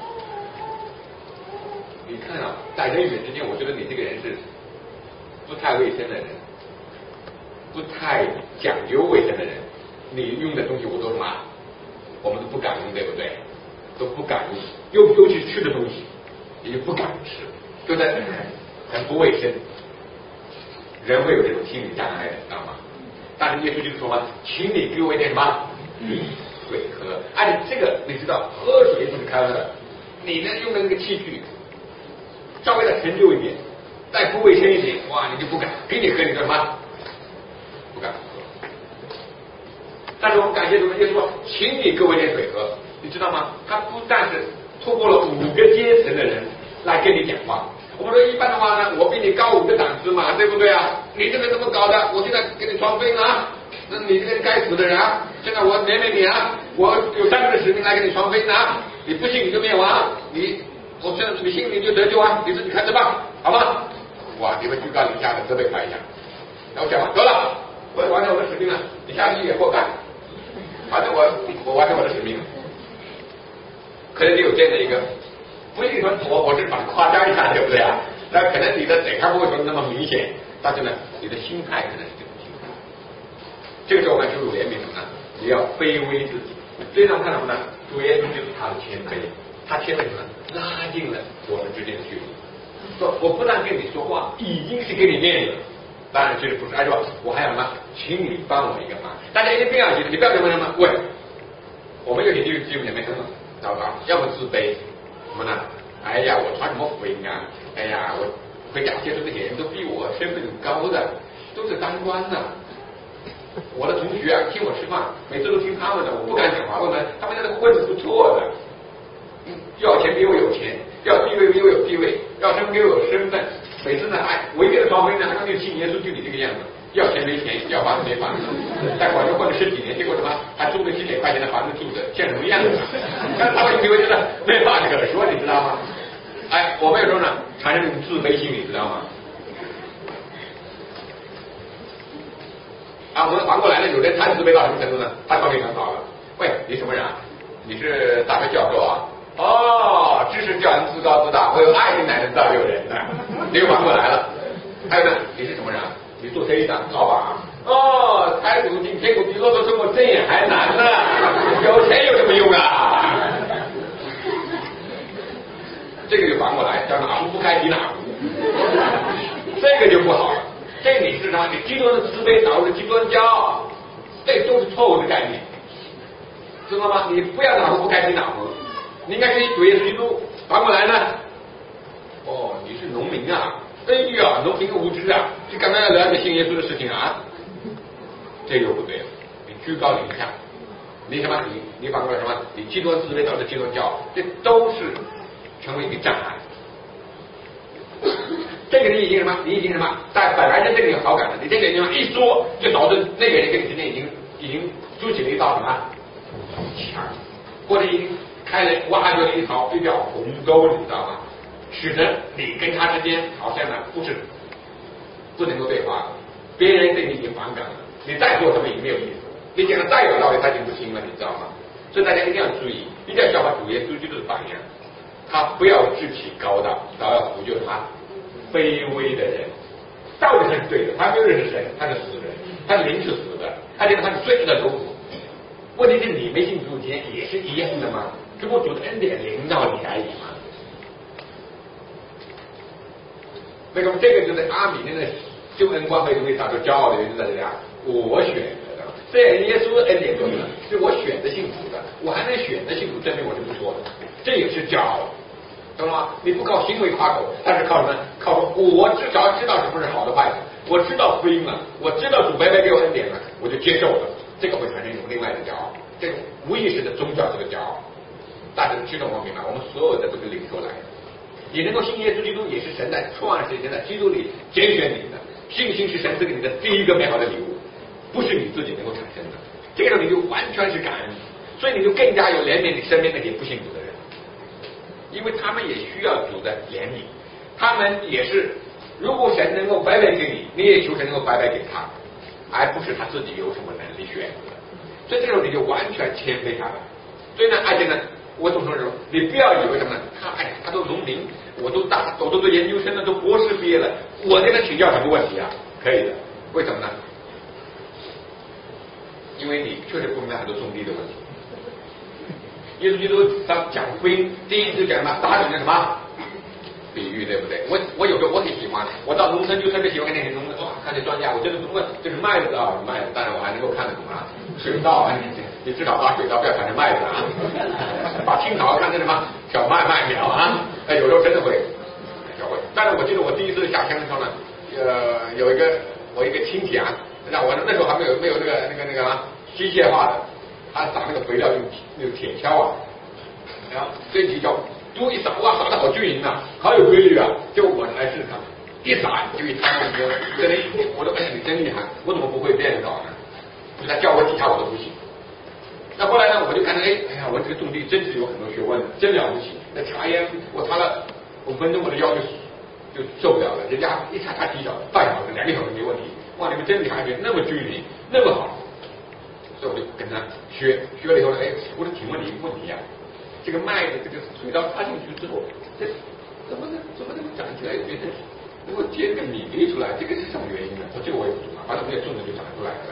[SPEAKER 4] 你看啊，在人与人之间，我觉得你这个人是不太卫生的人，不太讲究卫生的人，你用的东西我都什么？我们都不敢用，对不对？都不敢用，尤其吃的东西，也就不敢吃，对不对？很不卫生，人会有这种心理障碍的，知道吗？但是耶稣就是说嘛，请你给我一点什么？水喝，而且这个你知道，喝水不是开玩笑的，你呢用的那个器具稍微的陈旧一点，再不卫生一点，哇，你就不敢给你喝，你干什么？不敢喝。但是我们感谢主，耶稣说，请你给我一点水喝，你知道吗？他不但是透过了5个阶层的人来跟你讲话。我们说一般的话呢，我比你高5个档次嘛，对不对啊？你这个怎么搞的？我现在给你双飞了。那你这个该死的人啊！现在我勉你啊！我有3个的使命来给你传飞啊！你不信你就灭亡！我现在你信你就得救啊！你自己看着办，好吗？哇！你们居高临下的责备他一下，然后讲完得了， 我完成我的使命了，你下去也活该，反正我完成我的使命了。可能你有这样的一个，不一定说我是把它夸张一下，对不对啊？但可能你的嘴还不会说那么明显，但是呢，你的心态可能是这种心态。这个时候我们求主怜悯什么呢？你要卑微自己。所以呢，我们看什么呢？主耶稣就是他的谦卑，他谦卑什么呢？拉近了我们之间的距离。说我不但跟你说话，已经是给你面子了，当然这个不是，而且我还要什么？请你帮我一个忙。大家一定不要记得，你不要问什么问。我们有些弟兄姐妹很糟糕，要么自卑，什么呢？哎呀，我传什么福音啊？哎呀，我回家接触这些人都比我身份高的，都是当官的。我的同学啊，听我吃饭，每次都听他们的，我不敢讲话。为什么？他们在那混得不错的，要钱比我有钱，要地位比我有地位，要身份比我有身份。每次呢，我一个人装逼呢，还跟你信耶稣就你这个样子，要钱没钱，要房子没房子，在广州混了10几年，结果什么还租个几百块钱的房子住着，像什么样子？但他们以为觉得没话可说，你知道吗？哎，我们有时候呢产生这种自卑心理，知道吗？啊，我们反过来呢，有人他自卑到什么程度呢？他告诉你很好了，喂，你什么人啊？你是大学教授啊？哦，知识教人自高自大，我有爱心才能造就人呢。你又反过来了。还有呢，你是什么人啊？你做生意的老板啊？哦，财主进天国比骆驼生活睁眼还难呢，有钱有什么用啊？这个就反过来，叫哪壶不开提哪壶，这个就不好了。这你是什么？你基督的慈悲导致基督的骄傲，这都是错误的概念，知道吗？你不要哪壶不开提哪壶，你应该跟主耶稣基督。反过来呢？哦，你是农民啊？哎呀，农民无知啊，就刚刚要了解信耶稣的事情啊，这又不对了。你居高临下，你什么？你反过来什么？你基督的慈悲导致基督的骄傲，这都是成为一个障碍。这个你已经什么？你已经什么？在本来就对你有好感了，你这个地方一说，就导致那个人跟你之间已经筑起了一道什么墙，或者已经挖掘了一条鸿沟，你知道吗？使得你跟他之间好像呢不能够对话了，别人对你已经反感了，你再做什么也没有意思，你讲的再有道理他就不听了，你知道吗？所以大家一定要注意，一定要效法主耶稣基督的榜样，他不要志气高大，倒要扶救他卑微的人。道理他是对的，他没有认识神，他是死人，他的灵是死的，他觉得他是罪的奴仆。问题是你没信主间也是一样的吗？只不过主的恩典临到你而已嘛。那么这个就是阿米那个救恩光辉为啥说骄傲的原因在这里啊？我选择的，这耶稣的恩典中呢，是我选择信主的，我还能选择信主，证明我是不错的，这也是骄傲。懂了吗？你不靠行为夸口，但是靠什么？靠说我至少知道什么是好的坏的，我知道福音了，我知道主白白给我恩典了，我就接受了，这个会产生一种另外的骄傲，这种无意识的宗教这个骄傲。大家听懂我明白？我们所有的都是领受来的。你能够信耶稣基督，也是神在创世间在基督里拣选你的。信心是神赐给你的第一个美好的礼物，不是你自己能够产生的。这个时候你就完全是感恩，所以你就更加有怜悯你身边那些不信主的人。因为他们也需要主的怜悯，他们也是，如果神能够白白给你，你也求神能够白白给他，而不是他自己有什么能力选择。所以这种你就完全谦卑下来。所以呢，而且呢，我总说你不要以为什么呢？他都农民，我都做研究生了，都博士毕业了，我跟他请教什么问题啊？可以的，为什么呢？因为你确实不明白很多种地的问题。耶稣基督他讲福音，第一次讲什么？打举的什么比喻，对不对？我有时候我挺喜欢，我到农村就特别喜欢看那些农村，哇，看这庄稼，我觉得问这是麦子啊，麦子，当然我还能够看得懂啊，水稻啊，你至少打水稻不要产生麦子啊，把青草看成什么小麦苗啊，有时候真的会学会。但是我记得我第一次下乡的时候呢，有我一个亲戚啊，让我那时候还没有那个机械化的。他撒那个肥料用那个铁锹啊，然后这几脚都一撒，哇，撒的好均匀啊，好有规律啊。就我来试他，一撒就一摊那个，真的，我说哎呀你真厉害，我怎么不会这样搞呢？就他叫我几下我都不行。那后来呢，我就看到哎呀，我这个种地真是有很多学问的，真了不起。那插烟我插了5分钟，我的腰就受不了了，人家一插几脚，半小时2个小时没问题。 哇，你们真厉害，那么均匀，那么好。所以我就跟他学了以后呢，哎，我就请问你一个问题啊，这个麦的这个水稻插进去之后，这怎么能长起来变成能够结个米粒出来？这个是什么原因呢？说这个我也不懂啊，反正没有种的就长出来了。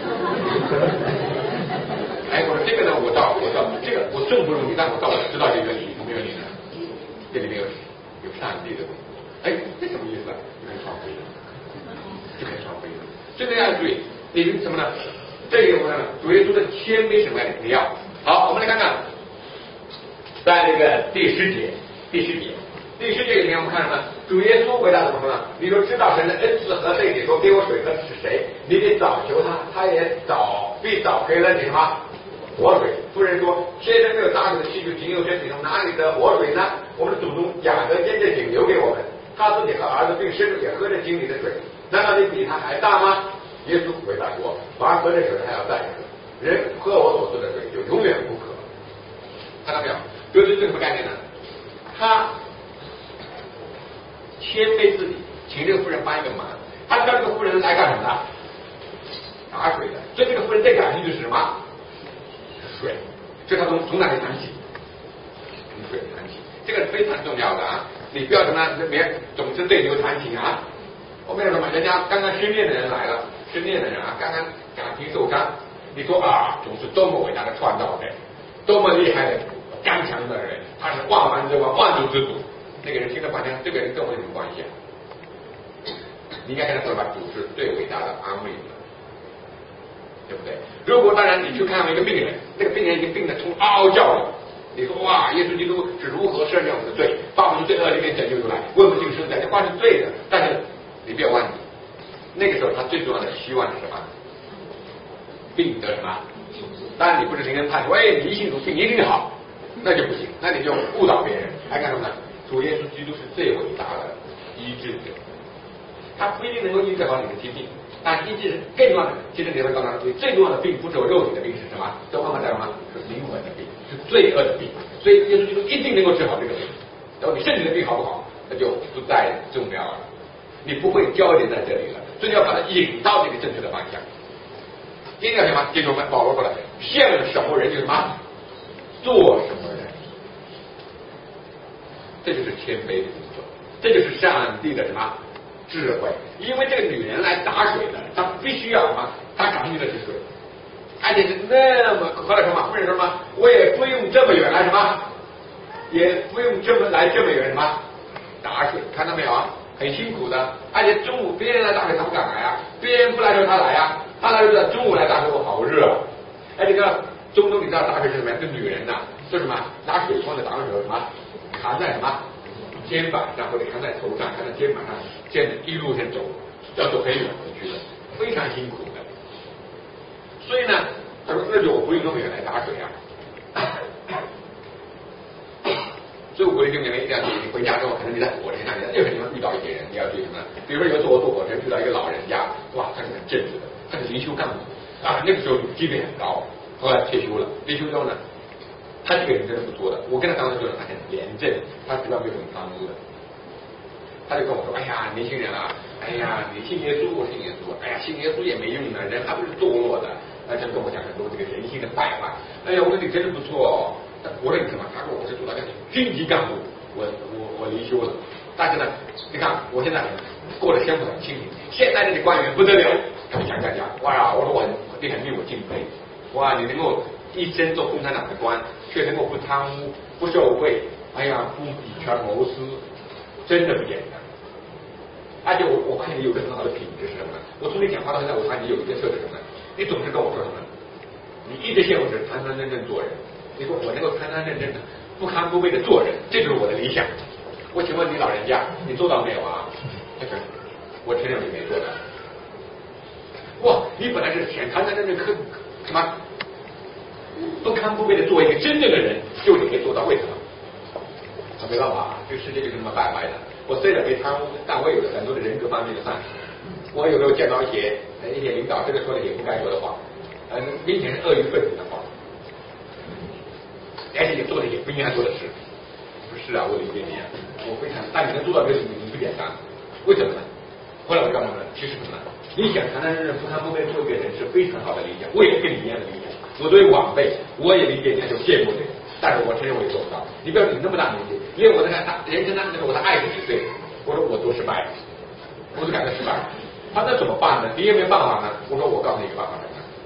[SPEAKER 4] 哎，我说这个呢，我到这个我种不容易，但我知道这个原理，什么原理呢？这里面有上帝的东西。哎，这什么意思啊？就可以创飞了，就可以创飞了。这个样子，你什么呢？这个我看了，主耶稣的谦卑什么样的你要好，我们来看看，在这个第十节里面，我们看什么？主耶稣回答怎么说呢？你说知道神的恩赐和对你说给我水喝的是谁？你得早求他，他也必早给了你什么活水。夫人说：先生没有打水的器具，井有泉水，从哪里的活水呢？我们的祖宗雅各将这井留给我们，他自己和儿子并生也喝着井里的水，难道你比他还大吗？耶稣回答说：凡喝这水还要再喝，人喝我所赐的水就永远不渴。看到没有？这是什么概念呢？他谦卑自己，请这个妇人帮一个忙。他知道这个妇人来干什么的？打水的。所以这个妇人最感兴趣的是什么？水。所以他从哪里谈起？从水谈起，这个非常重要的啊！你不要什么，别总是对牛弹琴啊！我没有什么，人家刚刚失恋的人来了，失恋的人啊，刚刚感情受伤，你说啊，总是多么伟大的创造者，多么厉害的刚强的人，他是万王之王，万主之主。那个人听了半天，这个人跟我有什么关系啊？你应该跟他说吧，主是最伟大的安慰者，对不对？如果当然你去看一个病人，那个病人已经病得从嗷嗷叫了，你说哇，耶稣基督是如何赦免我们的罪，把我们罪恶里面拯救出来，为我们这个生在，这话是对的。但是你不要忘记，那个时候他最重要的希望是什么？病得什么？当然你不是天天判说，哎，你一信主病一定好，那就不行，那你就误导别人。还干什么呢？主耶稣基督是最伟大的医治者，他不一定能够医治好你的疾病，但医治更重要的，其实你会告诉他，最重要的病不是我肉体的病，是什么？都慢慢讲什么？是灵魂的病，是罪恶的病。所以耶稣基督一定能够治好这个病。然后你身体的病好不好，那就不再重要了，你不会焦点在这里了，所以要把它引到这个正确的方向。今天什么？弟兄们，保罗说了，像什么人就什么，做什么人。这就是谦卑的工作，这就是上帝的什么智慧？因为这个女人来打水的，她必须要什么？她感兴趣的是水，而且是那么喝了什么？为什么？我也不用这么远来什么，也不用这么远什么打水，看到没有啊？很辛苦的，而且中午别人来打水他不敢来啊，别人不来的时候他来啊，他来的中午来打水我好热啊！哎，这个中东你知道打水是什么呀？这女人呐，说什么？拿水冲的打水什么？扛在什么肩膀上，或者扛在头上，扛在肩膀上，这样一路先走，要走很远回去的，非常辛苦的。所以呢，他说那就我不用那么远来打水啊。所以我鼓励兄弟们一定要注意，你回家之后，可能你在火车上，任何地方遇到一些人，你要注意什么？比如说有一次我坐火车遇到一个老人家，哇，他是很正直的，他是灵修干部啊，那个时候级别很高，后来退休了，退休之后呢，他这个人真的不错的，我跟他当时就是他很廉政，他主要没有什么贪污的。他就跟我说：“哎呀，年轻人啊，哎呀，你信耶稣，我信耶稣，哎呀，信耶稣也没用的，人还不是堕落的。”他就跟我讲很多这个人性的败坏。哎呀，我说你真的不错哦。我说你什么？他说我是主要干军级干部，我离休了。但是呢，你看我现在过得生活很清贫，现在这个官员不得了，他就讲，哇呀，我说你很令我敬佩，哇，你能够一生做共产党的官，却能够不贪污、不受贿，哎呀，不以权谋私，真的不简单。而且我发现你有个很好的品质是什么呢？我从你讲话到现在，我发现你有一件事是什么呢？你总是跟我说什么？你一直羡慕是坦坦正正做人。你说我能够坦坦正正的、不堪不卑的做人，这就是我的理想。我请问你老人家，你做到没有啊？他说，我承认你没做到。哇，你本来是想坦坦正正什么不堪不卑的做一个真正的人，就你可以做到，为什么？他没办法，这个世界就是这么败坏的。我虽然没贪污，但我有很多的人格方面的善事。我有时候见到一些领导，这个说的也不该说的话，明显是恶意分子的话。而且你做的也不应该做的事，不是啊，我理解你啊，我非常，但你能做到这个事情不简单，为什么呢？后来我告诉他们，其实什么呢？ 你想常常让人不看不被做一个人是非常好的理想，我也跟你一样的理想。我作为晚辈，我也理解你那种羡慕的，但是我承认我也做不到。你不要你那么大年纪，因为我他人生呢，那个我的爱50岁，我说我都失败了，我都感到失败了。他那怎么办呢？你有没有办法呢？我说我告诉你一个办法，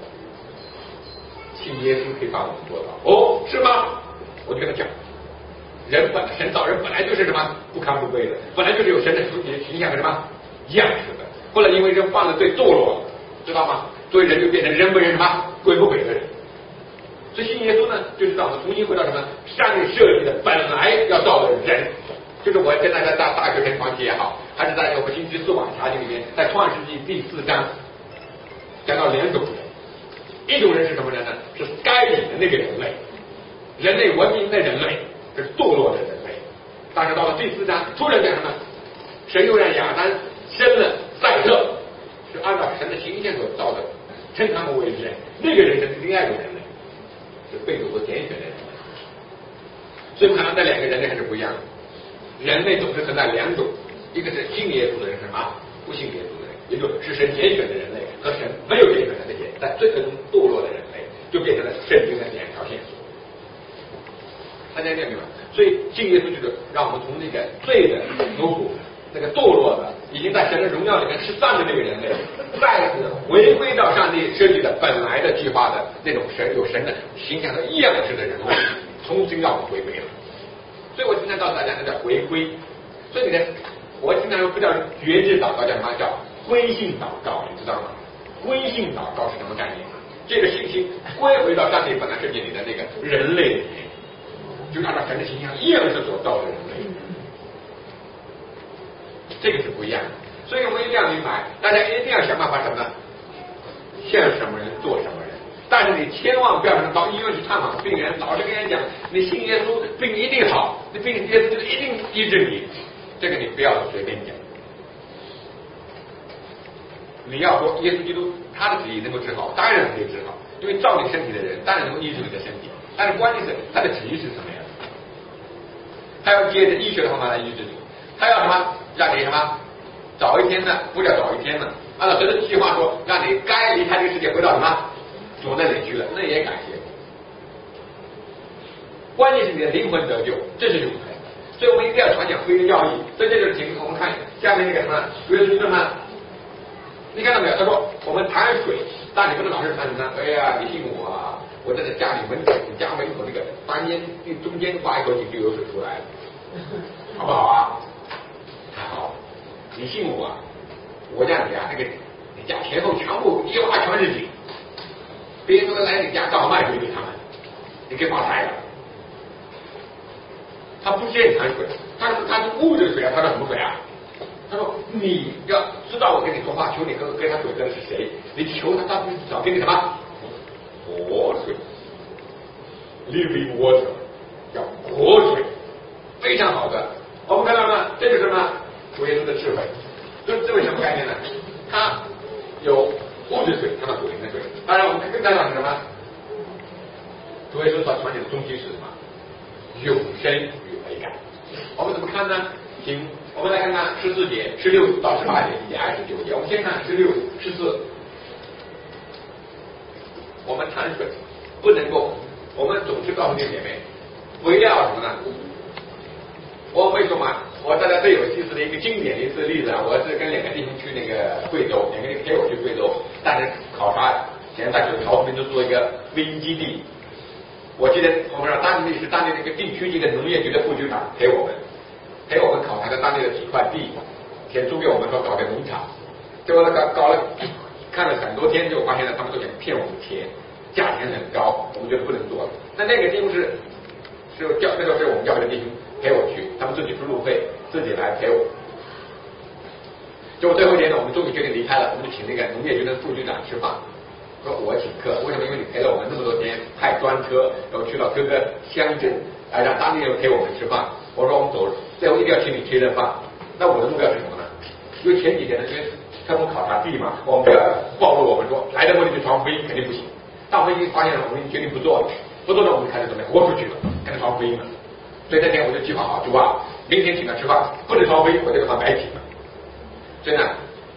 [SPEAKER 4] 信耶稣可以把我们做到。哦，是吗？我就跟他讲，神造人本来就是什么不堪不卑的，本来就是有神的形象和什么样式的。后来因为人犯了罪堕落了，知道吗？所以人就变成人不人什么鬼不鬼的人。所以信耶稣呢，就是让我们重新回到什么上帝设计的本来要造的人。就是我现在在大学生团体也好，还是在我们星期四晚茶经里面，在创世纪第4章讲到2种人，一种人是什么人呢？是该隐的那个人类，人类文明的人类，是堕落的人类。但是到了第4章，突然讲什么？神又让亚当生了赛特，是按照神的形象所造的，称他们为人。那个人是另外一种人类，是被主所拣选的人类。所以我们看到这2个人类还是不一样的。人类总是存在2种，一个是信耶稣的人，什么不信耶稣的人，也就是神拣选的人类和神没有拣选的那些在罪恶中堕落的人类，就变成了圣经的2条线索。大家明白吗？所以信耶稣就是让我们从那个罪的奴仆，那个堕落的已经在神的荣耀里面失散的那个人类，再次回归到上帝设计的本来的计划的那种有神的形象的样式的人类，重新让我们回归了。所以我经常告诉大家，那叫回归。所以你看，我经常说不叫绝志祷告，叫什么？叫归信祷告，你知道吗？归信祷告是什么概念？这个信心归回到上帝本来设计里的那个人类里面，就按照神的形象样式所造的人类，这个是不一样的。所以我们一定要明白，大家一定要想办法什么呢？像什么人做什么人。但是你千万不要到医院去探访病人，老是跟人讲你信耶稣病一定好，你病耶稣就一定医治你，这个你不要随便讲。你要说耶稣基督他的旨意能够治好，当然可以治好，因为造你身体的人当然能够医治你的身体，但是关键是他的旨意是什么样的？他要借着医学的方法来医治你，他要什么？让你什么？早一天呢？不叫早一天呢？按照神的计划说，让你该离开这个世界，回到什么？主那里去了，那也感谢。关键是你的灵魂得救，这是永恒。所以我们一定要传讲福音教义。所以这就是我们看下面那个什么，主耶稣什么？你看到没有？他说我们谈水，但你不能老是谈什么？哎呀，你信我啊！我在家里门口，你家门口那个单间中间挖一口井就有水出来了，好不好啊？太好，你信我啊！我让你啊，那个你家前后全部一挖全是井。别人都来你家倒卖水给他们，你给发财了。他不建议谈水，他是物质水啊，他说什么水啊？他说你要知道我跟你说话，求你跟他水喝的是谁？你求他，他找给你什么？活水 ，living water， 叫活水，非常好的。我们看到吗？这就是什么？主耶稣的智慧。这为什么概念呢？他有物质水，看到属灵的水。当然，我们更看到是什么？主耶稣所传讲的东西是什么？永生与美感。我们怎么看呢？请我们来看看14节、16到18节以及29节。我们先看16、14。我们谈水不能够，我们总是告诉弟兄姐妹，不要什么呢？我为什么？我大家最有意思的一个经典的一次例子啊，我是跟2个弟兄去那个贵州，2个人陪我去贵州，但是考察前在潮州做一个卫星基地。我记得我们让当地那个地区级的农业局的副局长陪我们考察的当地的几块地，先租给我们说搞个农场，结果搞了看了很多天，就发现了他们都想骗我们钱，价钱很高，我们觉得不能做了。那个地方是那时候是我们教会的弟兄陪我去，他们自己出路费，自己来陪我。结果最后一天呢，我们终于决定离开了，我们就请那个农业局的副局长吃饭，说我请客，为什么？因为你陪了我们那么多天，派专车，然后去到各个乡镇，让当地人陪我们吃饭。我说我们走，最后一定要请你吃一顿饭。那我的目标是什么呢？因为前几天呢，因为他们考察地嘛，我们不要暴露我们说来的目的就传福音，肯定不行。但我们已经发现了，我们已经决定不做了，不做了，我们开始准备豁出去了，开始传福音了。所以那天我就计划好，主啊，明天请他吃饭，不能传福音，我这个饭白请了。所以呢，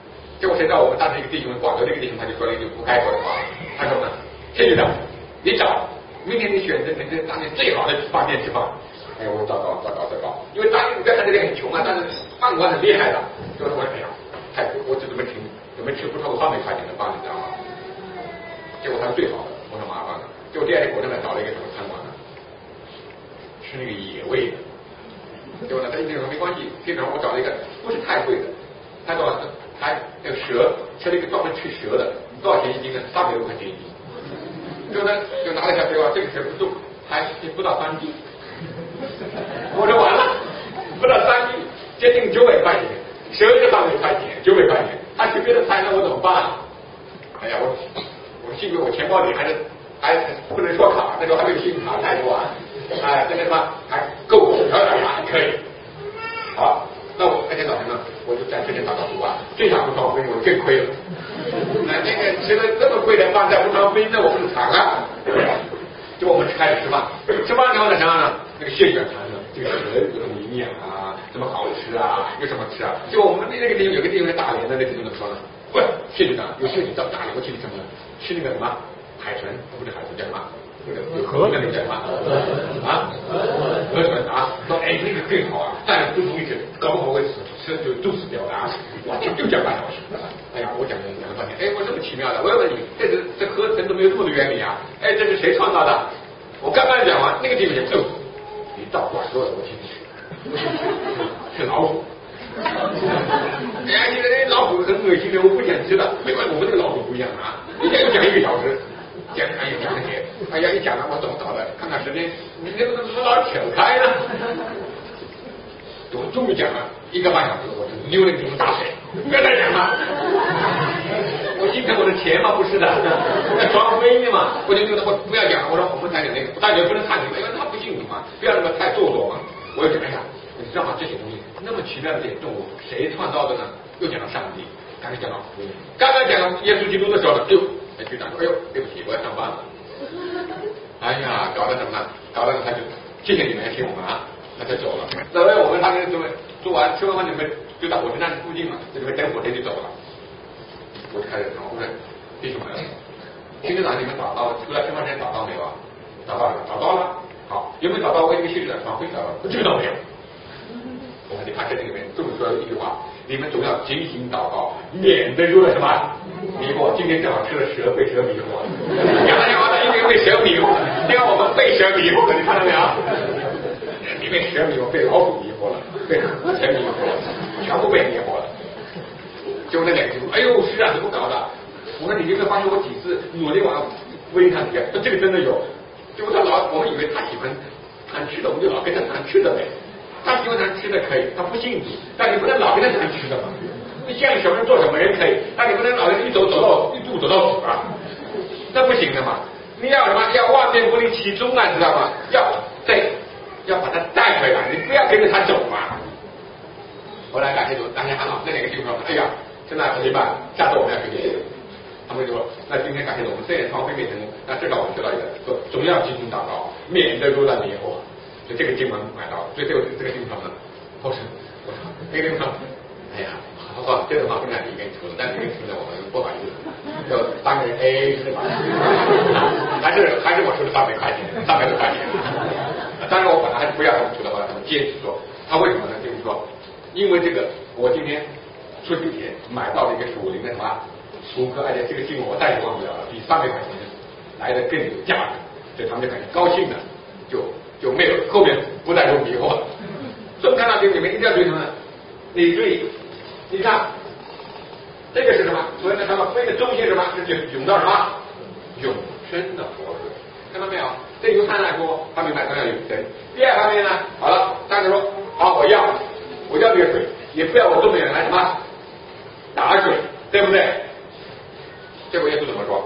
[SPEAKER 4] 结果谁知道我们当时一个弟兄，广州的一个弟兄，他就说了一句不该说的话，他说呢，谢局长，你找明天你选择那个当年最好的饭店吃饭。哎，我糟糕，因为当年你在他这里很穷啊，但是饭馆很厉害的，就是我哎呀，太贵，我只怎么吃不超过300块钱的饭，你知道吗？结果他是最好的，我说麻烦了。结果第二天我正在找了一个什么餐馆呢，吃那个野味的。结果呢，他一听说没关系，基本上我找了一个不是太贵的，他说还那个蛇，吃了一个专门吃蛇的，多少钱一斤呢？300多块钱一斤。结果呢，就拿了一下对吧？这个蛇不重，还不到3斤。我说完了，不到3斤，接近900块钱，蛇是300块钱，900块钱，他吃别的菜，那我怎么办啊？哎呀，我幸亏我钱包里还不能说卡，那时候还没有信用卡太多啊，哎，这个什么还够我还可以。好，那我那天早晨呢，我就在这边打到主啊，这下不双飞我更亏了。那这个吃了这么贵的饭再不双飞，那我不是惨了？就我们开始吃饭之后呢，什么呢？那个谢局长谈了这个蛇有什么营养啊，怎么好吃啊，有什么吃啊？就我们那个地方有个地方是大连的，那地方怎么说呢？喂，谢局长，有谢局到大连，我请你什么呢？吃那个什么海豚，不是海豚叫什么？那个有河那个叫什么？啊，河豚啊，说哎那个更好啊，但是不容易吃，搞不好会吃就肚死掉了啊！哇，就讲半小时。哎呀，我讲了半天，哎，我这么奇妙的，我要问你，这河豚怎么有这么多原理啊？哎，这是谁创造的？我刚刚讲完，那个地方就你倒管说的，我听不去，是老虎。哎呀，现在那老虎很恶心的，我不想吃了。没关系，我们这个老虎不一样啊，一讲就讲1个小时，讲那些，哎呀，一讲了我怎么搞的？看看时间，你这个怎么老扯开呢？我终于讲了1个半小时，我就溜了一瓶大水，不要再讲了。我心疼我的钱嘛，不是的，要双飞的嘛，我就觉得我不要讲了。我说我们谈点那个，大家不能看你们，因为他不信你嘛，不要那么太做作嘛。我就哎呀，你知道吗？这些东西那么奇妙的这些动物，谁创造的呢？又讲到上帝，刚才讲到福音，刚刚讲到耶稣基督的时候呢，局长说，哎呦，对不起，我要上班了。哎呀，搞得什么呢？搞得他就谢谢你们，谢谢我们啊。那就走了。走了，我们他们做完吃完饭，你们就到火车站附近嘛，就你们等火车就走了。我就开始我问弟兄们，今天早上你们找到出来吃饭前找到没有啊？找到了。好，有没有找到我一个谢局长传回找到？这个倒没有。我看你看这里面这么说一句话，你们总要警醒祷告，免得入了什么迷惑。今天正好吃了蛇，被蛇迷惑了。讲了因为被蛇迷惑，你看我们被蛇迷惑了，你看到没有？你被蛇迷惑，被老虎迷惑了，被河豚迷惑了，全部被迷惑了。结果那2个就说：“哎呦，是啊，怎么搞的？”我说：“你有没有发现我几次努力往问他这个？这个真的有。”结果我们以为他喜欢谈吃的，我们就老跟他谈吃的呗。他喜欢谈吃的可以，他不信你，但你不能老跟他谈吃的嘛。你像什么人做什么人可以，但你不能老跟他一步走到死啊，那不行的嘛。你要什么？要万变不离其宗啊，知道吗？要把他带回来，你不要跟着他走嘛。后来感谢主，当天还好，那2个弟兄说：“哎呀，现在怎么办？下次我们要学习。”他们就说：“那今天感谢主，我们虽然传飞没成功，那至少我们学到一个，说总要精心祷告，免得入了迷惑。”就这个经文买到了，所以这个经文呢，后生，我操，这个地方，哎呀，好，这个话不敢你跟你说的，但是这个出呢，我们不好意思，就3个人 AA 是吧？还是我出了300块钱，300多块钱。当然我本来还是不要他们出的，后来他们坚持说，他为什么呢？就是说，因为这个我今天出地铁买到了一个属灵的什么熟客，而且这个新闻我再也忘不了了，比300块钱来的更有价值，所以他们就很高兴的，就没有后面不再有迷惑了。所以看到这里面一定要注意什么呢？你注意，你看这个是什么？所以呢，他们飞的中心是什么？是涌到什么？永生的活水，看到没有？对于他来说，他明白他要永生。第二方面呢，好了，大家说好，我要这个水，也不要我东北人来什么打水，对不对？结果耶稣怎么说？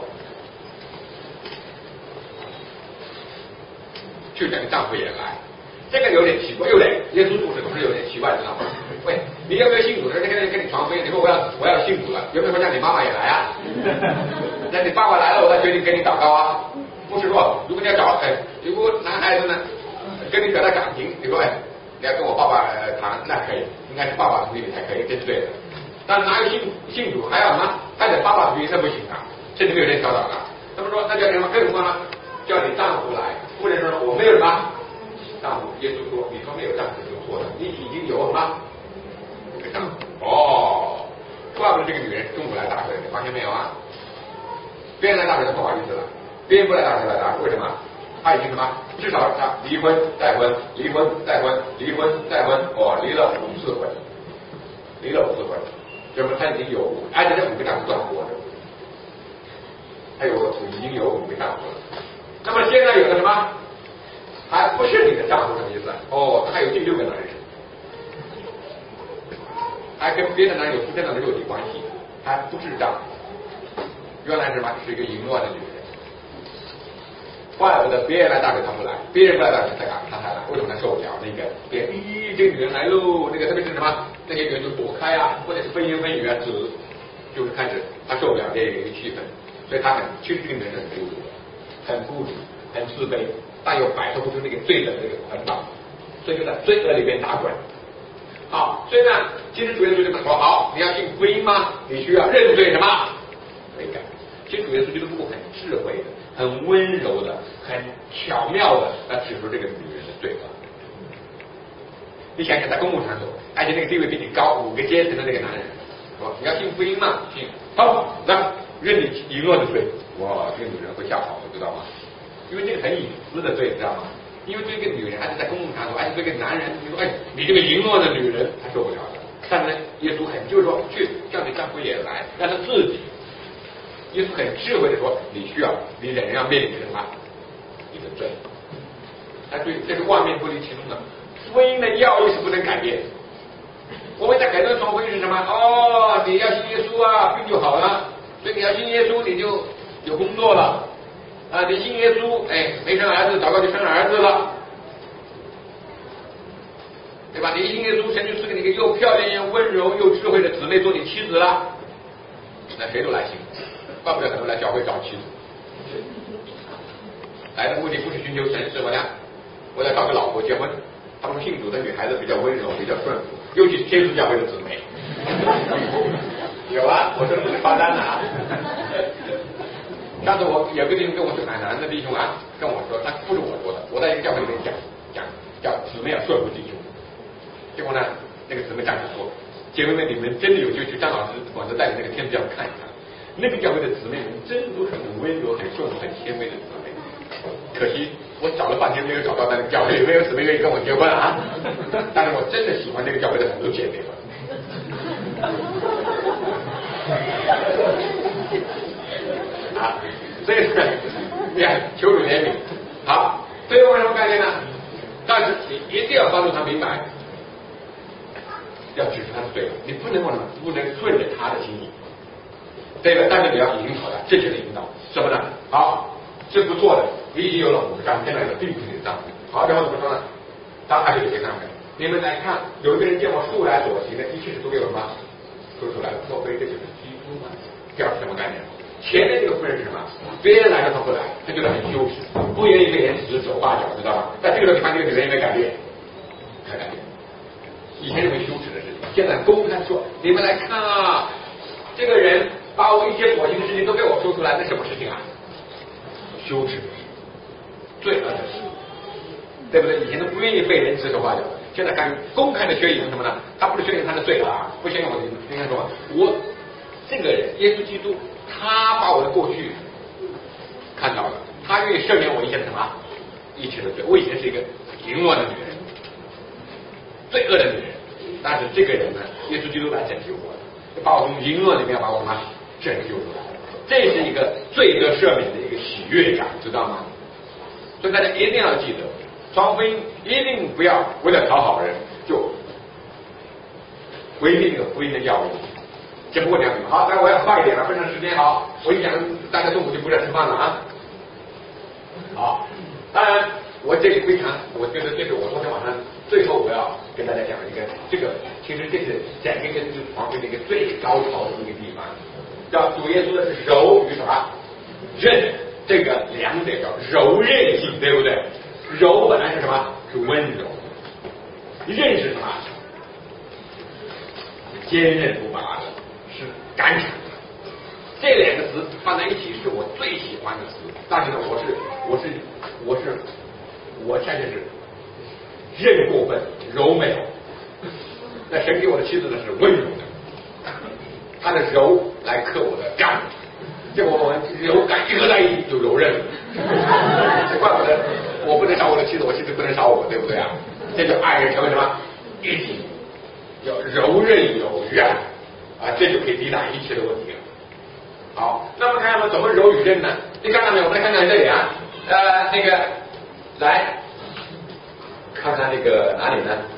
[SPEAKER 4] 就这个丈夫也来，这个有点奇怪，耶稣故事总是有点奇怪，知道吗？喂，你要不要信主？人家跟你传福音，你说我要信主了，有没有说让你妈妈也来啊？那你爸爸来了，我才决定跟你祷告啊。不是说，如果你要找如果男孩子呢跟你表达感情，你说你要跟我爸爸谈，那可以，应该是爸爸同意你才可以，这是对的。 但是哪有信主还要什么？还得爸爸主义，那不行啊，甚至没有人教导的。他们说那叫什么？还有什么呢？叫你丈夫来，夫人说我没有什么丈夫。耶稣说你说没有丈夫就错了，你已经有什么？一个丈夫。哦，怪不得这个女人中午来打水，你发现没有啊？别人来打水不好意思了，别人不来打水来打，为什么？他已经什么？至少他离婚再婚，离婚再婚，离婚再婚，离了5次婚，离了5次婚，那么他已经有按照这5个丈夫算活着，他已经有5个丈夫了。那么现在有了什么？还不是你的丈夫，什么意思？他还有第6个男人，还跟别的男人有不正当的肉体关系，还不是丈夫。原来是什么？是一个淫乱的女人。怪不得别人来打水他不来，别人不来打水他才来，为什么他受不了？那个别这个女人来喽，那个特别是什么？那些人就躲开啊，或者是分言分语啊，就是开始他受不了这个气氛，所以他其实这个女人是很孤独的，很孤独，很自卑，但又摆脱不出那个罪的那个捆绑，所以就在罪恶里边打滚。好，所以呢，其实主耶稣就说：好，你要信福音吗？你需要认罪什么？悔改。其实主耶稣基督很智慧的、很温柔的、很巧妙的来指出这个女人的罪恶。你想想，在公共场所，而且那个地位比你高5个阶层的那个男人，说你要信福音吗？信。好，来认你淫乱的罪。哇，这个女人会吓跑的，知道吗？因为这个很隐私的罪，知道吗？因为对一个女人，还是在公共场所，而且对一个男人，你说，你这个淫乱的女人，他受不了的。但是呢，耶稣就是说，去叫你丈夫也来，让他自己。耶稣很智慧的说，你仍然要面临什么？你的罪。对，这是万变不离其宗的。福音的要义是不能改变。我们在很多人传福音是什么？你要信耶稣啊，病就好了。所以你要信耶稣，你就有工作了。你信耶稣，没生儿子，祷告就生儿子了，对吧？你信耶稣，神就赐给你一个又漂亮又温柔又智慧的姊妹做你妻子了，那谁都来信，怪不得很多来教会找妻子，来的目的不是寻求神，是什么呢？我要找个老婆结婚。他们信主的女孩子比较温柔，比较顺服，尤其是天主教会的姊妹。有啊，我说这是发单的啊。上次我有个弟兄跟我是海南的弟兄啊，跟我说，他不是我说的，我在一个教会里面讲叫姊妹要顺服弟兄。结果呢，那个姊妹站起说，姐妹们，你们真的有就去张老师广州带的那个天主教看一看，那个教会的姊妹们真都是很温柔、很顺服、很谦卑的姊妹。可惜我找了半天没有找到那个教会，没有姊妹愿意跟我结婚啊。但是我真的喜欢那个教会的很多姐妹们。所以你看，求主怜悯。好，最后什么概念呢？但是你一定要帮助他明白，要指出他的罪恶，你不能顺着他的心意，对吧？但是你要引导他，正确的引导，什么呢？好，是不错的，你已经有了5个章，现在有了第5个章。好，然后怎么说呢？他还有一些章程，你们来看，有一个人见我素来所行的，一切事都给我吗？说出来了，莫非这就是基督吗？这是什么概念？前面这个夫人是什么？别人来了他不来，他觉得很羞耻，不愿意被人指手画脚，知道吧？在这个时候，你看这个女人有没有改变？她改变。以前认为羞耻的事情，现在公开说，你们来看啊，这个人把我一些所行的事情都给我说出来，那什么事情啊？羞耻的事，罪恶的事，对不对？以前都不愿意被人指手画脚的，现在敢公开的宣扬什么呢？他不是宣扬他的罪恶啊，不宣扬我的，应该说我这个人耶稣基督。他把我的过去看到了，他愿意赦免我一切的什么？一切的罪。我以前是一个淫乱的女人，罪恶的女人，但是这个人呢，耶稣基督来拯救我，把我从淫乱里面把我拯救出来。这是一个罪得赦免的一个喜悦感，知道吗？所以大家一定要记得，传福音一定不要为了讨好人就违背这个福音的要义。只不过2秒，好，那我要快一点了，分成时间。好，我一讲大家中午就不再吃饭了啊。好，当然我这里非常，我觉得这是我昨天晚上最后我要跟大家讲一个，这个其实这是整个跟传福音的一个最高潮的一个地方，叫主耶稣的是柔与什么韧，这个2点叫柔韧性，对不对？柔本来是什么？是温柔，韧是什么？坚韧不拔的。 感慨。这两个词放在一起是我最喜欢的词，但是呢，我现在是任过分，柔没有。那神给我的妻子呢是温柔的，她的柔来克我的刚，结果我们柔感合在一起就柔韧了。怪不得我不能少我的妻子，我妻子不能少我，对不对啊？这就爱人成为什么一体，要柔韧有韧啊，这就可以抵挡一切的问题了。好，那么看看怎么柔与韧呢？你看到没有？我们来看看这里啊，那个来看看那个哪里呢？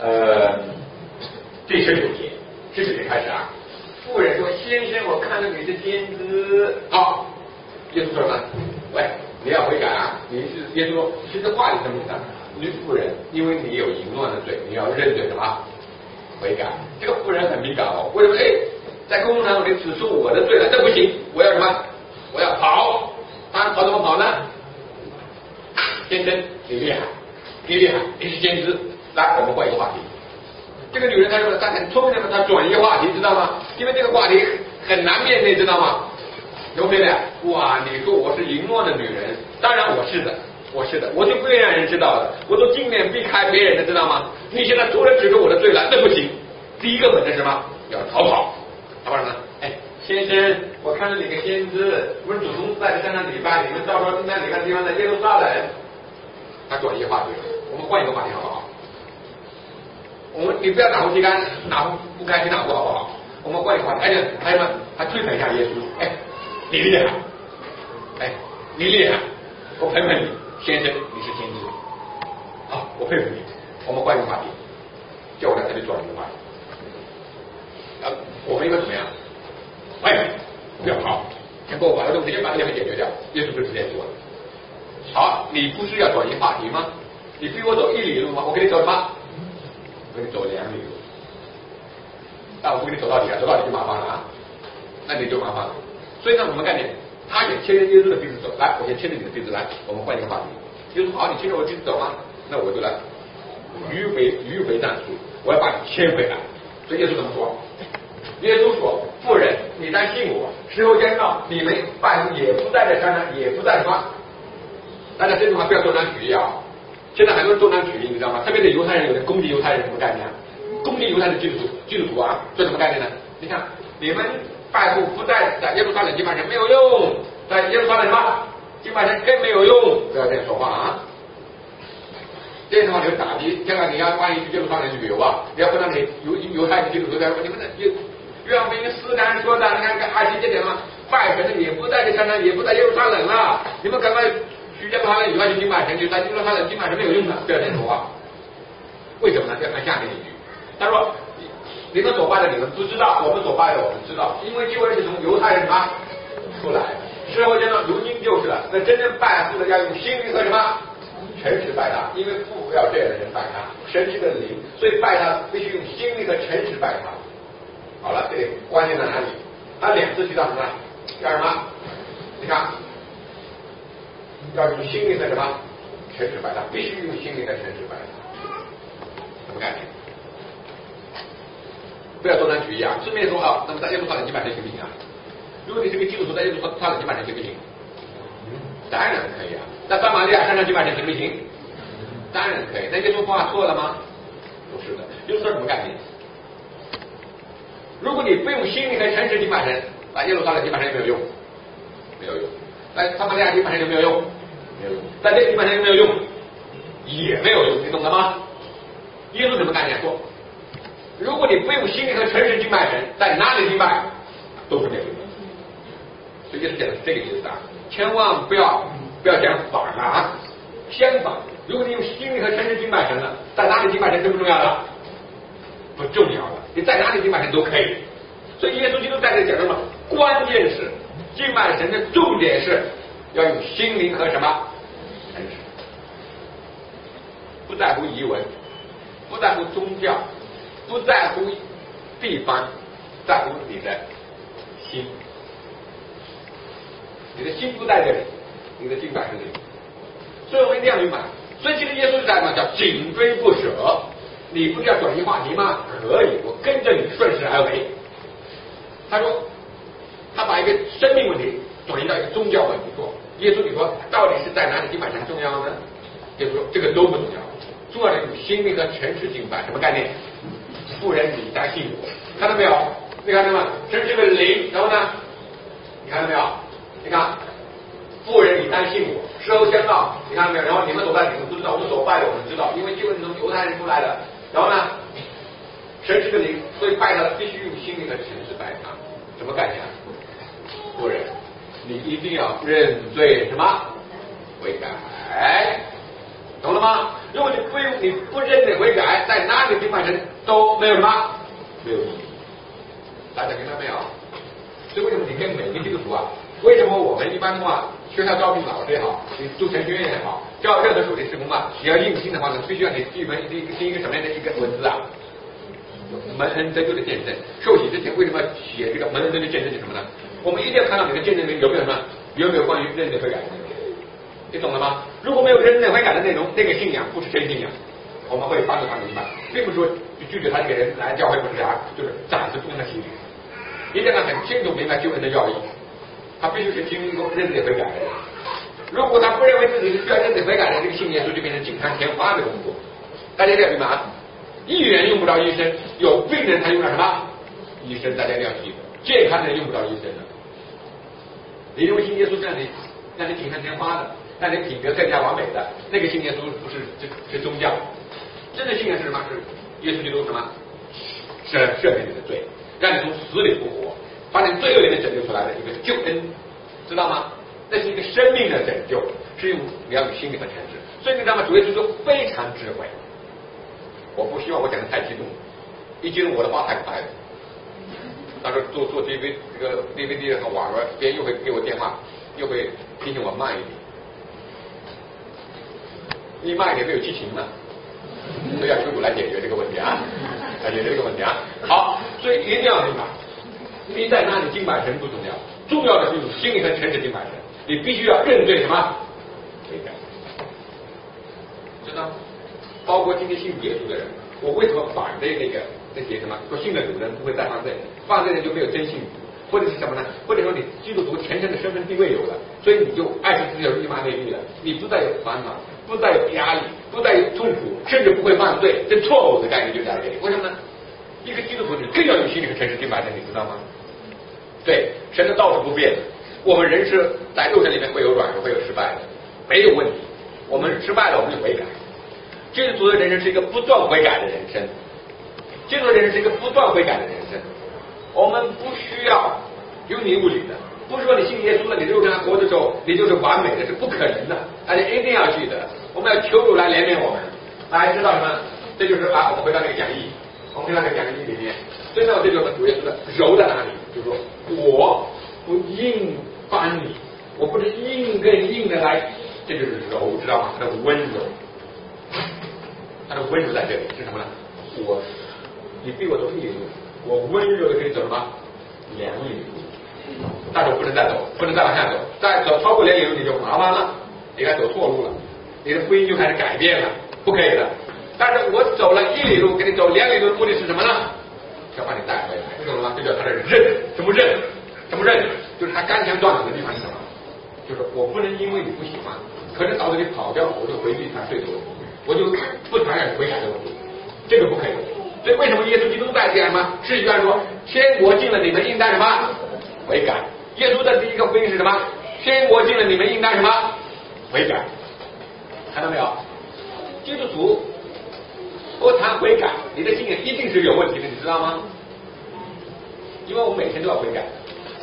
[SPEAKER 4] 第19节开始啊。妇人说：“先生，我看到你的肩子。”好，耶稣说什么？喂，你要悔改啊！你是耶稣说，其实话里这么讲，女妇人，因为你有淫乱的罪，你要认罪什么？悔改。这个妇人很敏感哦，为什么？在公共场所里指出我的罪了，这不行，我要什么？我要跑。他跑怎么跑呢？先生，你厉害，你是先知。来，我们换一个话题。这个女人她说她很聪明的，她转移话题，知道吗？因为这个话题很难面对，知道吗？有没有？哇，你说我是淫乱的女人，当然我是的，我就不愿意让人知道的，我都尽量避开别人的，知道吗？你现在突然指出我的罪了，那不行。第一个本能是什么？要逃跑。逃跑什么？先生，我看到你个先知，我们祖宗在这山上礼拜，你们到时候应该礼拜的地方在耶路撒冷。他转移话题，我们换一个话题好不好？你不要哪壶提干哪壶不开心哪壶好不好？我们换一个话题。还有呢，还推崇一下耶稣。你厉害，你厉害，我佩服你，先生，你是先知。好，我佩服你。我们换一个话题，叫我来这里转一个话题。我们应该怎么样？不要跑，先给我把这东西先把这个解决掉。耶稣就直接说了。好，你不是要转移话题吗？你逼我走1里路吗？我给你走什么？我给你走2里路。但我不给你走到底啊，走到底就麻烦了啊。那你就麻烦了。所以呢，我们概念，他也牵着耶稣的鼻子走，来，我先牵着你的鼻子来，我们换一个话题。耶稣好，你牵着我的鼻子走吗？那我就来迂回战术，我要把你牵回来。所以耶稣怎么说？耶稣说：“妇人，你当信我，时候将到，你们拜父也不在这山上，也不在什么。”大家这句话不要断章取义啊！现在很多人断章取义，你知道吗？特别是犹太人，有的攻击犹太人什么概念？攻击犹太的基督徒啊，这什么概念呢？你看，你们拜父不在耶路撒冷敬拜神没有用，在耶路撒冷什么敬拜神更没有用，不要这样说话啊！这样的话就打击，将来你要万一去耶路撒冷旅游啊，你要跟他们犹太的基督徒在说，你们的约翰福音4章说的，你看20节点嘛，拜神的也不在这山上，也不在耶路撒冷了，你们赶快去耶路撒冷以外去敬拜神，就在耶路撒冷敬拜神没有用的，不要这样说话。为什么呢？要看下面一句，他说。你们所拜的你们不知道，我们所拜的我们知道，因为救恩是从犹太人什么出来的，时候将到，如今就是了。那真正拜父的要用心灵和什么诚实拜他，因为父要这样的人拜他，神是个灵，所以拜他必须用心灵和诚实拜他。好了，这里关键在哪里？他2次提到什么？要什么？你看，要用心灵和什么诚实拜他，必须用心灵和诚实拜他。什么概念？不要断章取义啊！顺便说啊，那么在耶路撒冷敬拜神行不行啊？如果你是个基督徒，在耶路撒冷敬拜神行不行？当然可以啊。在撒玛利亚山上敬拜神行不行？当然可以。那耶稣话错了吗？不是的。耶稣说什么概念？如果你不用心灵和诚实敬拜神，在耶路撒冷敬拜神有没有用？没有用。在撒玛利亚敬拜神有没有用？没有用。在这个敬拜神有没有用？也没有用。你懂了吗？耶稣什么概念？说。如果你不用心灵和诚实敬拜神，在哪里敬拜都是没有用的。所以就是讲的是这个意思啊，千万不要讲反了啊。相反，如果你用心灵和诚实敬拜神了，在哪里敬拜神重不重要的？不重要的，你在哪里敬拜神都可以。所以耶稣基督在这讲什么？关键是敬拜神的重点是要用心灵和什么诚实，不在乎仪文，不在乎宗教。不在乎地方，在乎你的心。你的心不在这里，你的敬拜是这里。所以我们一定要明白。所以其实耶稣在讲叫紧追不舍。你不是要转移话题吗？可以，我跟着你顺势而为。他说他把一个生命问题转移到一个宗教问题说，耶稣你说到底是在哪里敬拜神重要呢？耶稣说这个都不重要，重要的是心灵和诚实敬拜。什么概念？富人你当信我，看到没有？你看到吗？这是个灵，然后呢？你看到没有？你看，富人你当信我，事后相告，你看到没有？然后你们所拜的你们不知道，我们所拜的我们知道，因为这个是从犹太人出来的。然后呢？神是个灵，所以拜他的必须用心灵和诚实拜他。什么概念？富人，你一定要认罪什么？悔改，懂了吗？如果你不认罪悔改，在哪里敬拜神都没有什么，没有意义。大家明白没有？所以为什么你看每个基督徒啊？为什么我们一般的话，学校招聘老师也好，你读神学院也好，教任何属灵事工啊，你要应聘的话呢，必须要你记一个什么样的一个文字啊？蒙恩得救的见证。受洗之前为什么要写这个蒙恩得救的见证是什么呢？我们一定要看到你的见证里面有没有什么，有没有关于认罪悔改的内容，你懂了吗？如果没有认罪悔改的内容，那个信仰不是真信仰，我们会帮助他明白，并不是说拒绝他这个人来教会不是啥，就是暂时不跟他洗礼。一定要很清楚明白救恩的要义，他必须是经历过认罪悔改的人。如果他不认为自己是需要认罪悔改的，这个信耶稣就变成锦上添花的工作。大家要明白，医院用不着医生，有病人他用了什么？医生，大家一定要记得，健康的人用不着医生的。你认为信耶稣让你锦上添花的，让你品格更加完美的，那个信耶稣不是是宗教，真的信仰是什么？是耶稣基督什么？是赦免你的罪，让你从死里复活，把你罪恶里面拯救出来的一个救恩，知道吗？那是一个生命的拯救，是用你要有心理和诚实。所以你知道吗？主耶稣就非常智慧。我不希望我讲的太激动，一激动我的话太快了。到时候做 DVD 和网络，别人又会给我电话，又会提醒我慢一点。一慢一点没有激情了，所以要求主来解决这个问题啊，来解决这个问题啊。好，所以一定要明白，你在哪里敬拜神不重要，重要的就是心灵和诚实敬拜神。你必须要认罪什么？悔改，知道吗？包括今天信耶稣的人，我为什么反对那些什么说信的主人不会再犯罪，犯罪人就没有真信主，或者是什么呢？或者说你基督徒前身的身份地位有了，所以你就爱惜自己立马内力了，你不再有烦恼，不再有压力，不再有痛苦，甚至不会犯罪，这错误的概念就在这里。为什么呢？一个基督徒你更要有心理和诚实敬拜神，你知道吗？对，神的道是不变的。我们人是在肉身里面会有软弱，会有失败的，没有问题。我们失败了，我们就悔改。基督徒的人生是一个不断悔改的人生，基督徒的人生是一个不断悔改的人生。我们不需要有你无理的，不是说你信耶稣了，你肉身活的时候你就是完美的，是不可能的。大家一定要记得，我们要求主来怜悯我们。大家知道什么？这就是我们回到那个讲义，我们回到那个讲义里面，真的这就是主耶稣的柔在哪里？就是说我不硬翻你，我不是硬跟硬的来，这就是柔，知道吗？它的温柔，它的温柔在这里是什么呢？你逼我走1里路，我温柔的可以走什么2里路，但是我不能再走，不能再往下走，再走超过2里路你就麻烦了，你该走错路了，你的福音就开始改变了，不可以的。但是我走了1里路，给你走2里路，目的是什么呢？要把你带回来，你懂了吗？这叫他的认，什么认？什么认？就是他干枪断腿的地方是什么？就是我不能因为你不喜欢，可能导致你跑掉，我就回避谈税收，我就不谈悔改的问题，这个不可以。所以为什么耶稣基督在讲吗？是一段说，天国近了，你们应当什么？悔改。耶稣的第一个福音是什么？天国近了，你们应当什么？悔改。看到没有？基督徒不谈悔改，你的信仰一定是有问题的，你知道吗？因为我们每天都要悔改。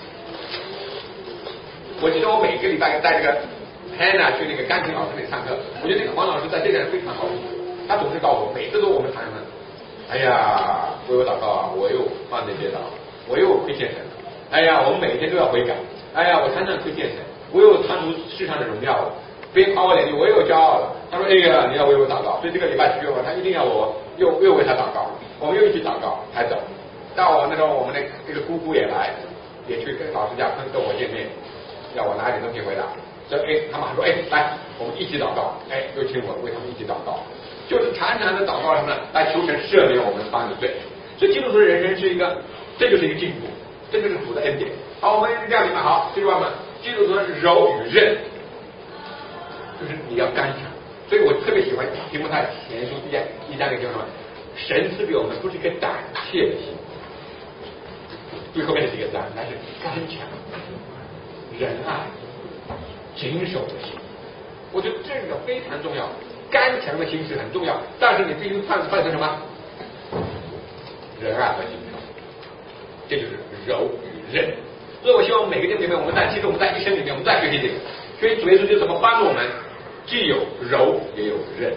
[SPEAKER 4] 我记得我每个礼拜带这个 Hannah 去那个钢琴老师那里上课，我觉得那个黄老师在这点非常好，他总是告诉我，每次都我们谈什么？哎呀，为我祷告啊，我又犯罪跌倒，我又亏欠神。哎呀，我们每天都要悔改。哎呀，我常常亏欠神，我又贪图世上的荣耀，别人夸我2句，我又骄傲了。他说：“哎呀，你要为我祷告。”所以这个礼拜去他一定要我又为他祷告，我们又一起祷告才走。到我那时候，我们那个姑姑也来，也去跟老师家跟我见面。要我拿点东西回来，所以他马上说来，我们一起祷告，又请我为他们一起祷告，就是常常的祷告什么呢？来求神赦免我们犯的罪。所以基督徒的人生是一个，这就是一个进步，这就是主的恩典。 好，我们这样明白。好，记住我们记住说柔与韧，就是你要刚强。所以我特别喜欢提摩太前书1章那个叫什么？神赐给我们不是一个胆怯的心，最后面的几个字，那是刚强、仁爱、谨守的心。我觉得这个非常重要，刚强的心是很重要，但是你必须换成什么？仁爱和谨守，这就是柔与韧。所以我希望每个弟兄姐妹，其实我们在一生里面，我们在学习这个，所以主耶稣就怎么帮助我们，既有柔也有韧。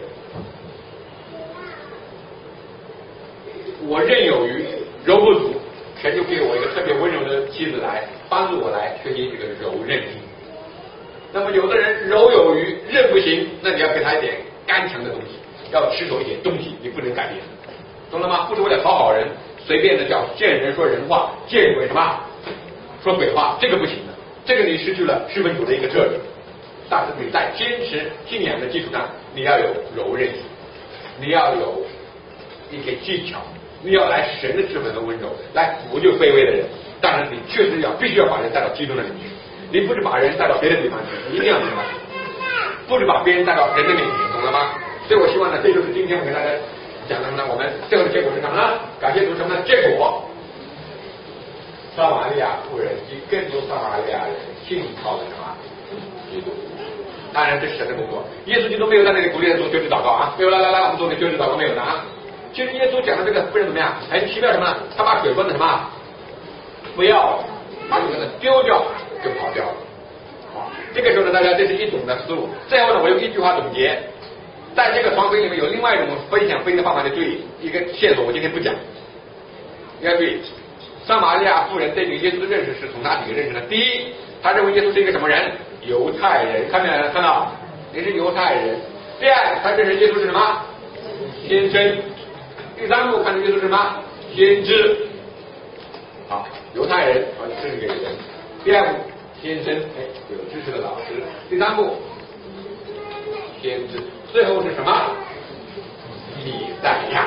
[SPEAKER 4] 我任有余，柔不足，神就给我一个特别温柔的妻子来帮助我来学习这个柔韧性。那么有的人柔有余，韧不行，那你要给他一点刚强的东西，要持守一点东西，你不能改变，懂了吗？不是为了讨好人，随便的叫见人说人话，见鬼什么说鬼话，这个不行的，这个你失去了10分主的一个特质。但是你在坚持信仰的基础上，你要有柔韧性，你要有一些技巧，你要来神的智慧和温柔来扶救卑微的人。当然你确实必须要把人带到基督那里去，你不是把人带到别的地方去，你一定要明白，不是把别人带到人的面前，懂了吗？所以我希望呢，这就是今天我给大家讲的什么呢？我们最后的结果是什么呢？感谢主什么呢？结果撒玛利亚妇人及更多撒玛利亚人信靠了什么？基督。当然这是神的工作，耶稣基督没有在那里鼓励人做决志祷告啊，没有来，我们做那决志祷告没有的啊。其实耶稣讲的这个妇人怎么样？很奇妙什么呢？他把水分的什么不要，把水分的丢掉就跑掉了。好，这个时候呢，大家这是一种的思路。最后呢，我用一句话总结，在这个传福音里面有另外一种分享福音的方法的注意一个线索，我今天不讲。要注意，撒玛利亚妇人对于耶稣的认识是从哪几个认识呢？第一，他认为耶稣是一个什么人？犹太人，看到，你是犹太人。第二，他认识耶稣是什么？先生。第三步看出耶稣是什么？先知。好，犹太人，这是一个人。第二步，先生，有知识的老师。第三步，先知。最后是什么？弥赛亚。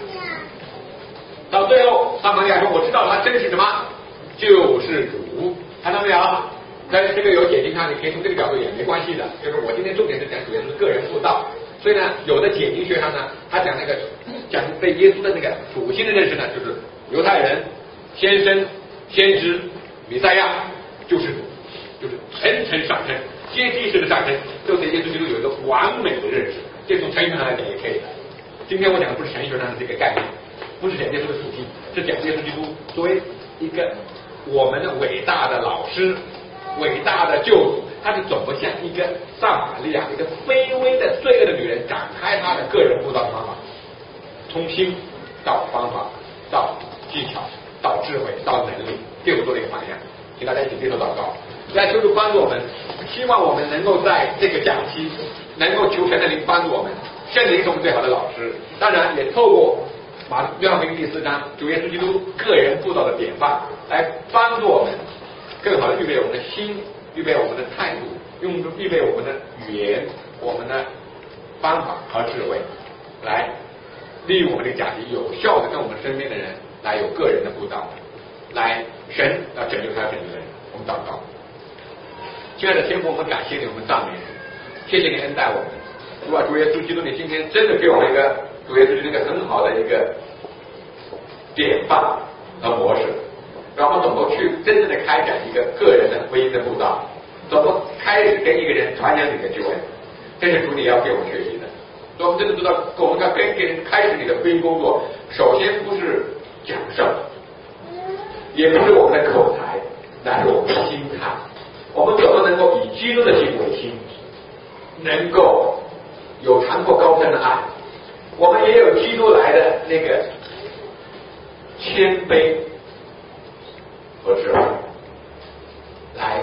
[SPEAKER 4] 到最后，撒玛利亚说：“我知道他真是什么？救世主。”看到没有？但是这个有解经上，你可以从这个角度也没关系的。就是我今天重点是讲主耶稣的个人布道，所以呢，有的解经学上呢，他讲对耶稣的那个属性的认识呢，就是犹太人、先生、先知、弥赛亚、救世主，就是层层上升，阶梯式的上升，都对耶稣基督有一个完美的认识。这从神学上来讲也可以的。今天我讲的不是神学上的这个概念，不是讲耶稣的属性，是讲耶稣基督作为一个我们的伟大的老师。伟大的救主，他是怎么向一个撒玛利亚一个卑微的罪恶的女人展开他的个人布道的方法，从心到方法到技巧到智慧到能力，给我做了一个方向，请大家一起接受祷告，来求主帮助我们，希望我们能够在这个假期能够求神的灵帮助我们，圣灵是我们最好的老师，当然也透过约翰福音第4章主耶稣基督个人布道的典范来帮助我们更好的预备我们的心，预备我们的态度，预备我们的语言，我们的方法和智慧，来利用我们的假期，有效的跟我们身边的人来有个人的布道，来神要拯救他拯救的人。我们祷告，亲爱的天父，我们感谢你，我们赞美你，谢谢你恩待我们。主啊，主耶稣基督，你今天真的给我们一个主耶稣基督一个很好的一个典范和模式。让我们怎么去真正的开展一个个人的福音的布道，怎么开始跟一个人传讲你的救恩，这是主你要给我们学习的。所以我们真的知道，我们要跟人开始你的福音工作，首先不是讲授，也不是我们的口才，乃是我们的心态。我们怎么能够以基督的心为心，能够有长阔高深的爱，我们也有基督来的那个谦卑和智慧，来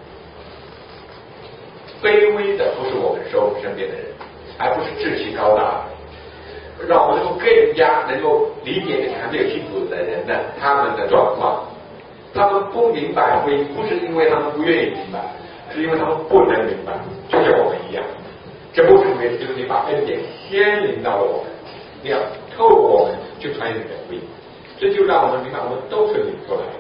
[SPEAKER 4] 卑微的服侍我们身边的人，而不是志气高大，让我们能够更加能够理解这个信徒的人的他们的状况。他们不明白福音，不是因为他们不愿意明白，是因为他们不能明白，就像我们一样。这不是因为就是你把恩典先领到了我们，你要透过我们去传扬你的福音，这就让我们明白我们都是领过来的。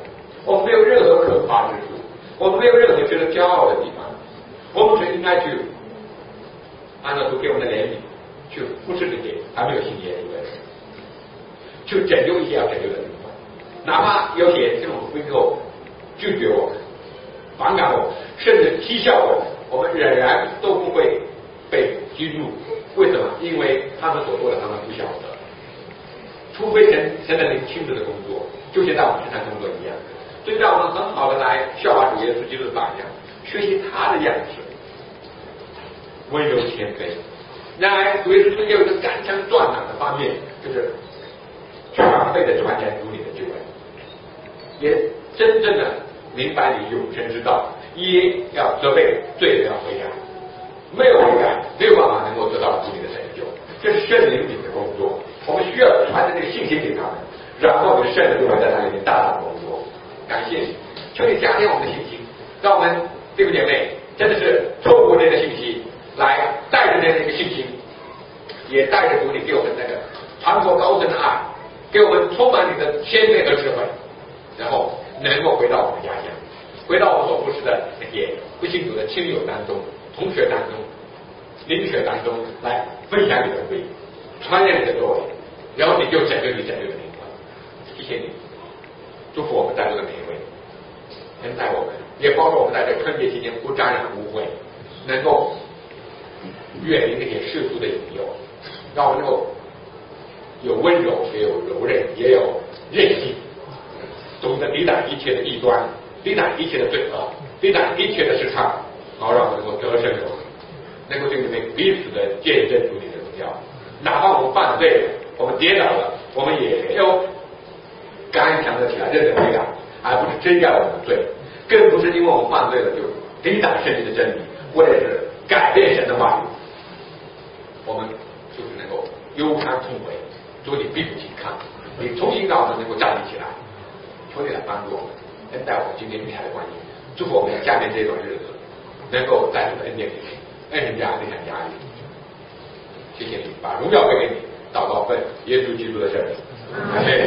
[SPEAKER 4] 我们没有任何可夸之处，我们没有任何值得骄傲的地方，我们只应该去按照主给我们的怜悯，去扶持这些还没有信耶稣的人，去拯救一些要拯救的灵魂，哪怕有些这种机构拒绝我们、反感我们，甚至讥笑我们仍然都不会被激怒。为什么？因为他们所做的他们不晓得，除非神的灵亲自的工作，就像在我们身上工作一样。所以让我们很好的来效法主耶稣基督的榜样，学习他的样式，温柔谦卑。然而主耶稣也有一个肝肠壮胆的方面，就是全备的传讲主你的救恩，也真正的明白你永生之道，也要责备罪人要悔改，没有悔改没有办法能够得到主你的拯救，这是圣灵里的工作。我们需要传递这个信息给他们，然后你的圣灵就会在那里面大大工作。感谢你，求你加添我们的信心，让我们弟兄姐妹真的是透过这个信息来带着这个信心，也带着主你给我们那个传播高深的爱，给我们充满你的谦卑和智慧，然后能够回到我们家乡，回到我们所服侍的那些不信主的亲友当中、同学当中、邻学当中来分享你的福音，传扬你的作为，然后你就拯救你的灵魂。谢谢你，祝福我们在座的每一位，恩待我们，也帮助我们在这春节期间不沾染污秽，能够远离那些世俗的引诱，让我们能够有温柔，也有柔韧，也有韧性，懂得抵挡一切的异端，抵挡一切的罪恶，抵挡一切的试探，然后让我们能够得胜有余，能够对你们彼此的见证主你的荣耀。哪怕我们犯罪了，我们跌倒了，我们也要刚强的起来，认真悔改，而不是真要我们的罪，更不是因为我们犯罪了就抵挡圣经的真理，或者是改变神的话语。我们就是能够忧伤痛悔，主你必不轻看，你重新让我们能够站立起来，求你来帮助我们，恩待我们今天厉害的关系，祝福我们下面这段日子能够在主的恩典里面恩人家力量加力。谢谢你，把荣耀归给你，祷告奉耶稣基督的圣名，阿门。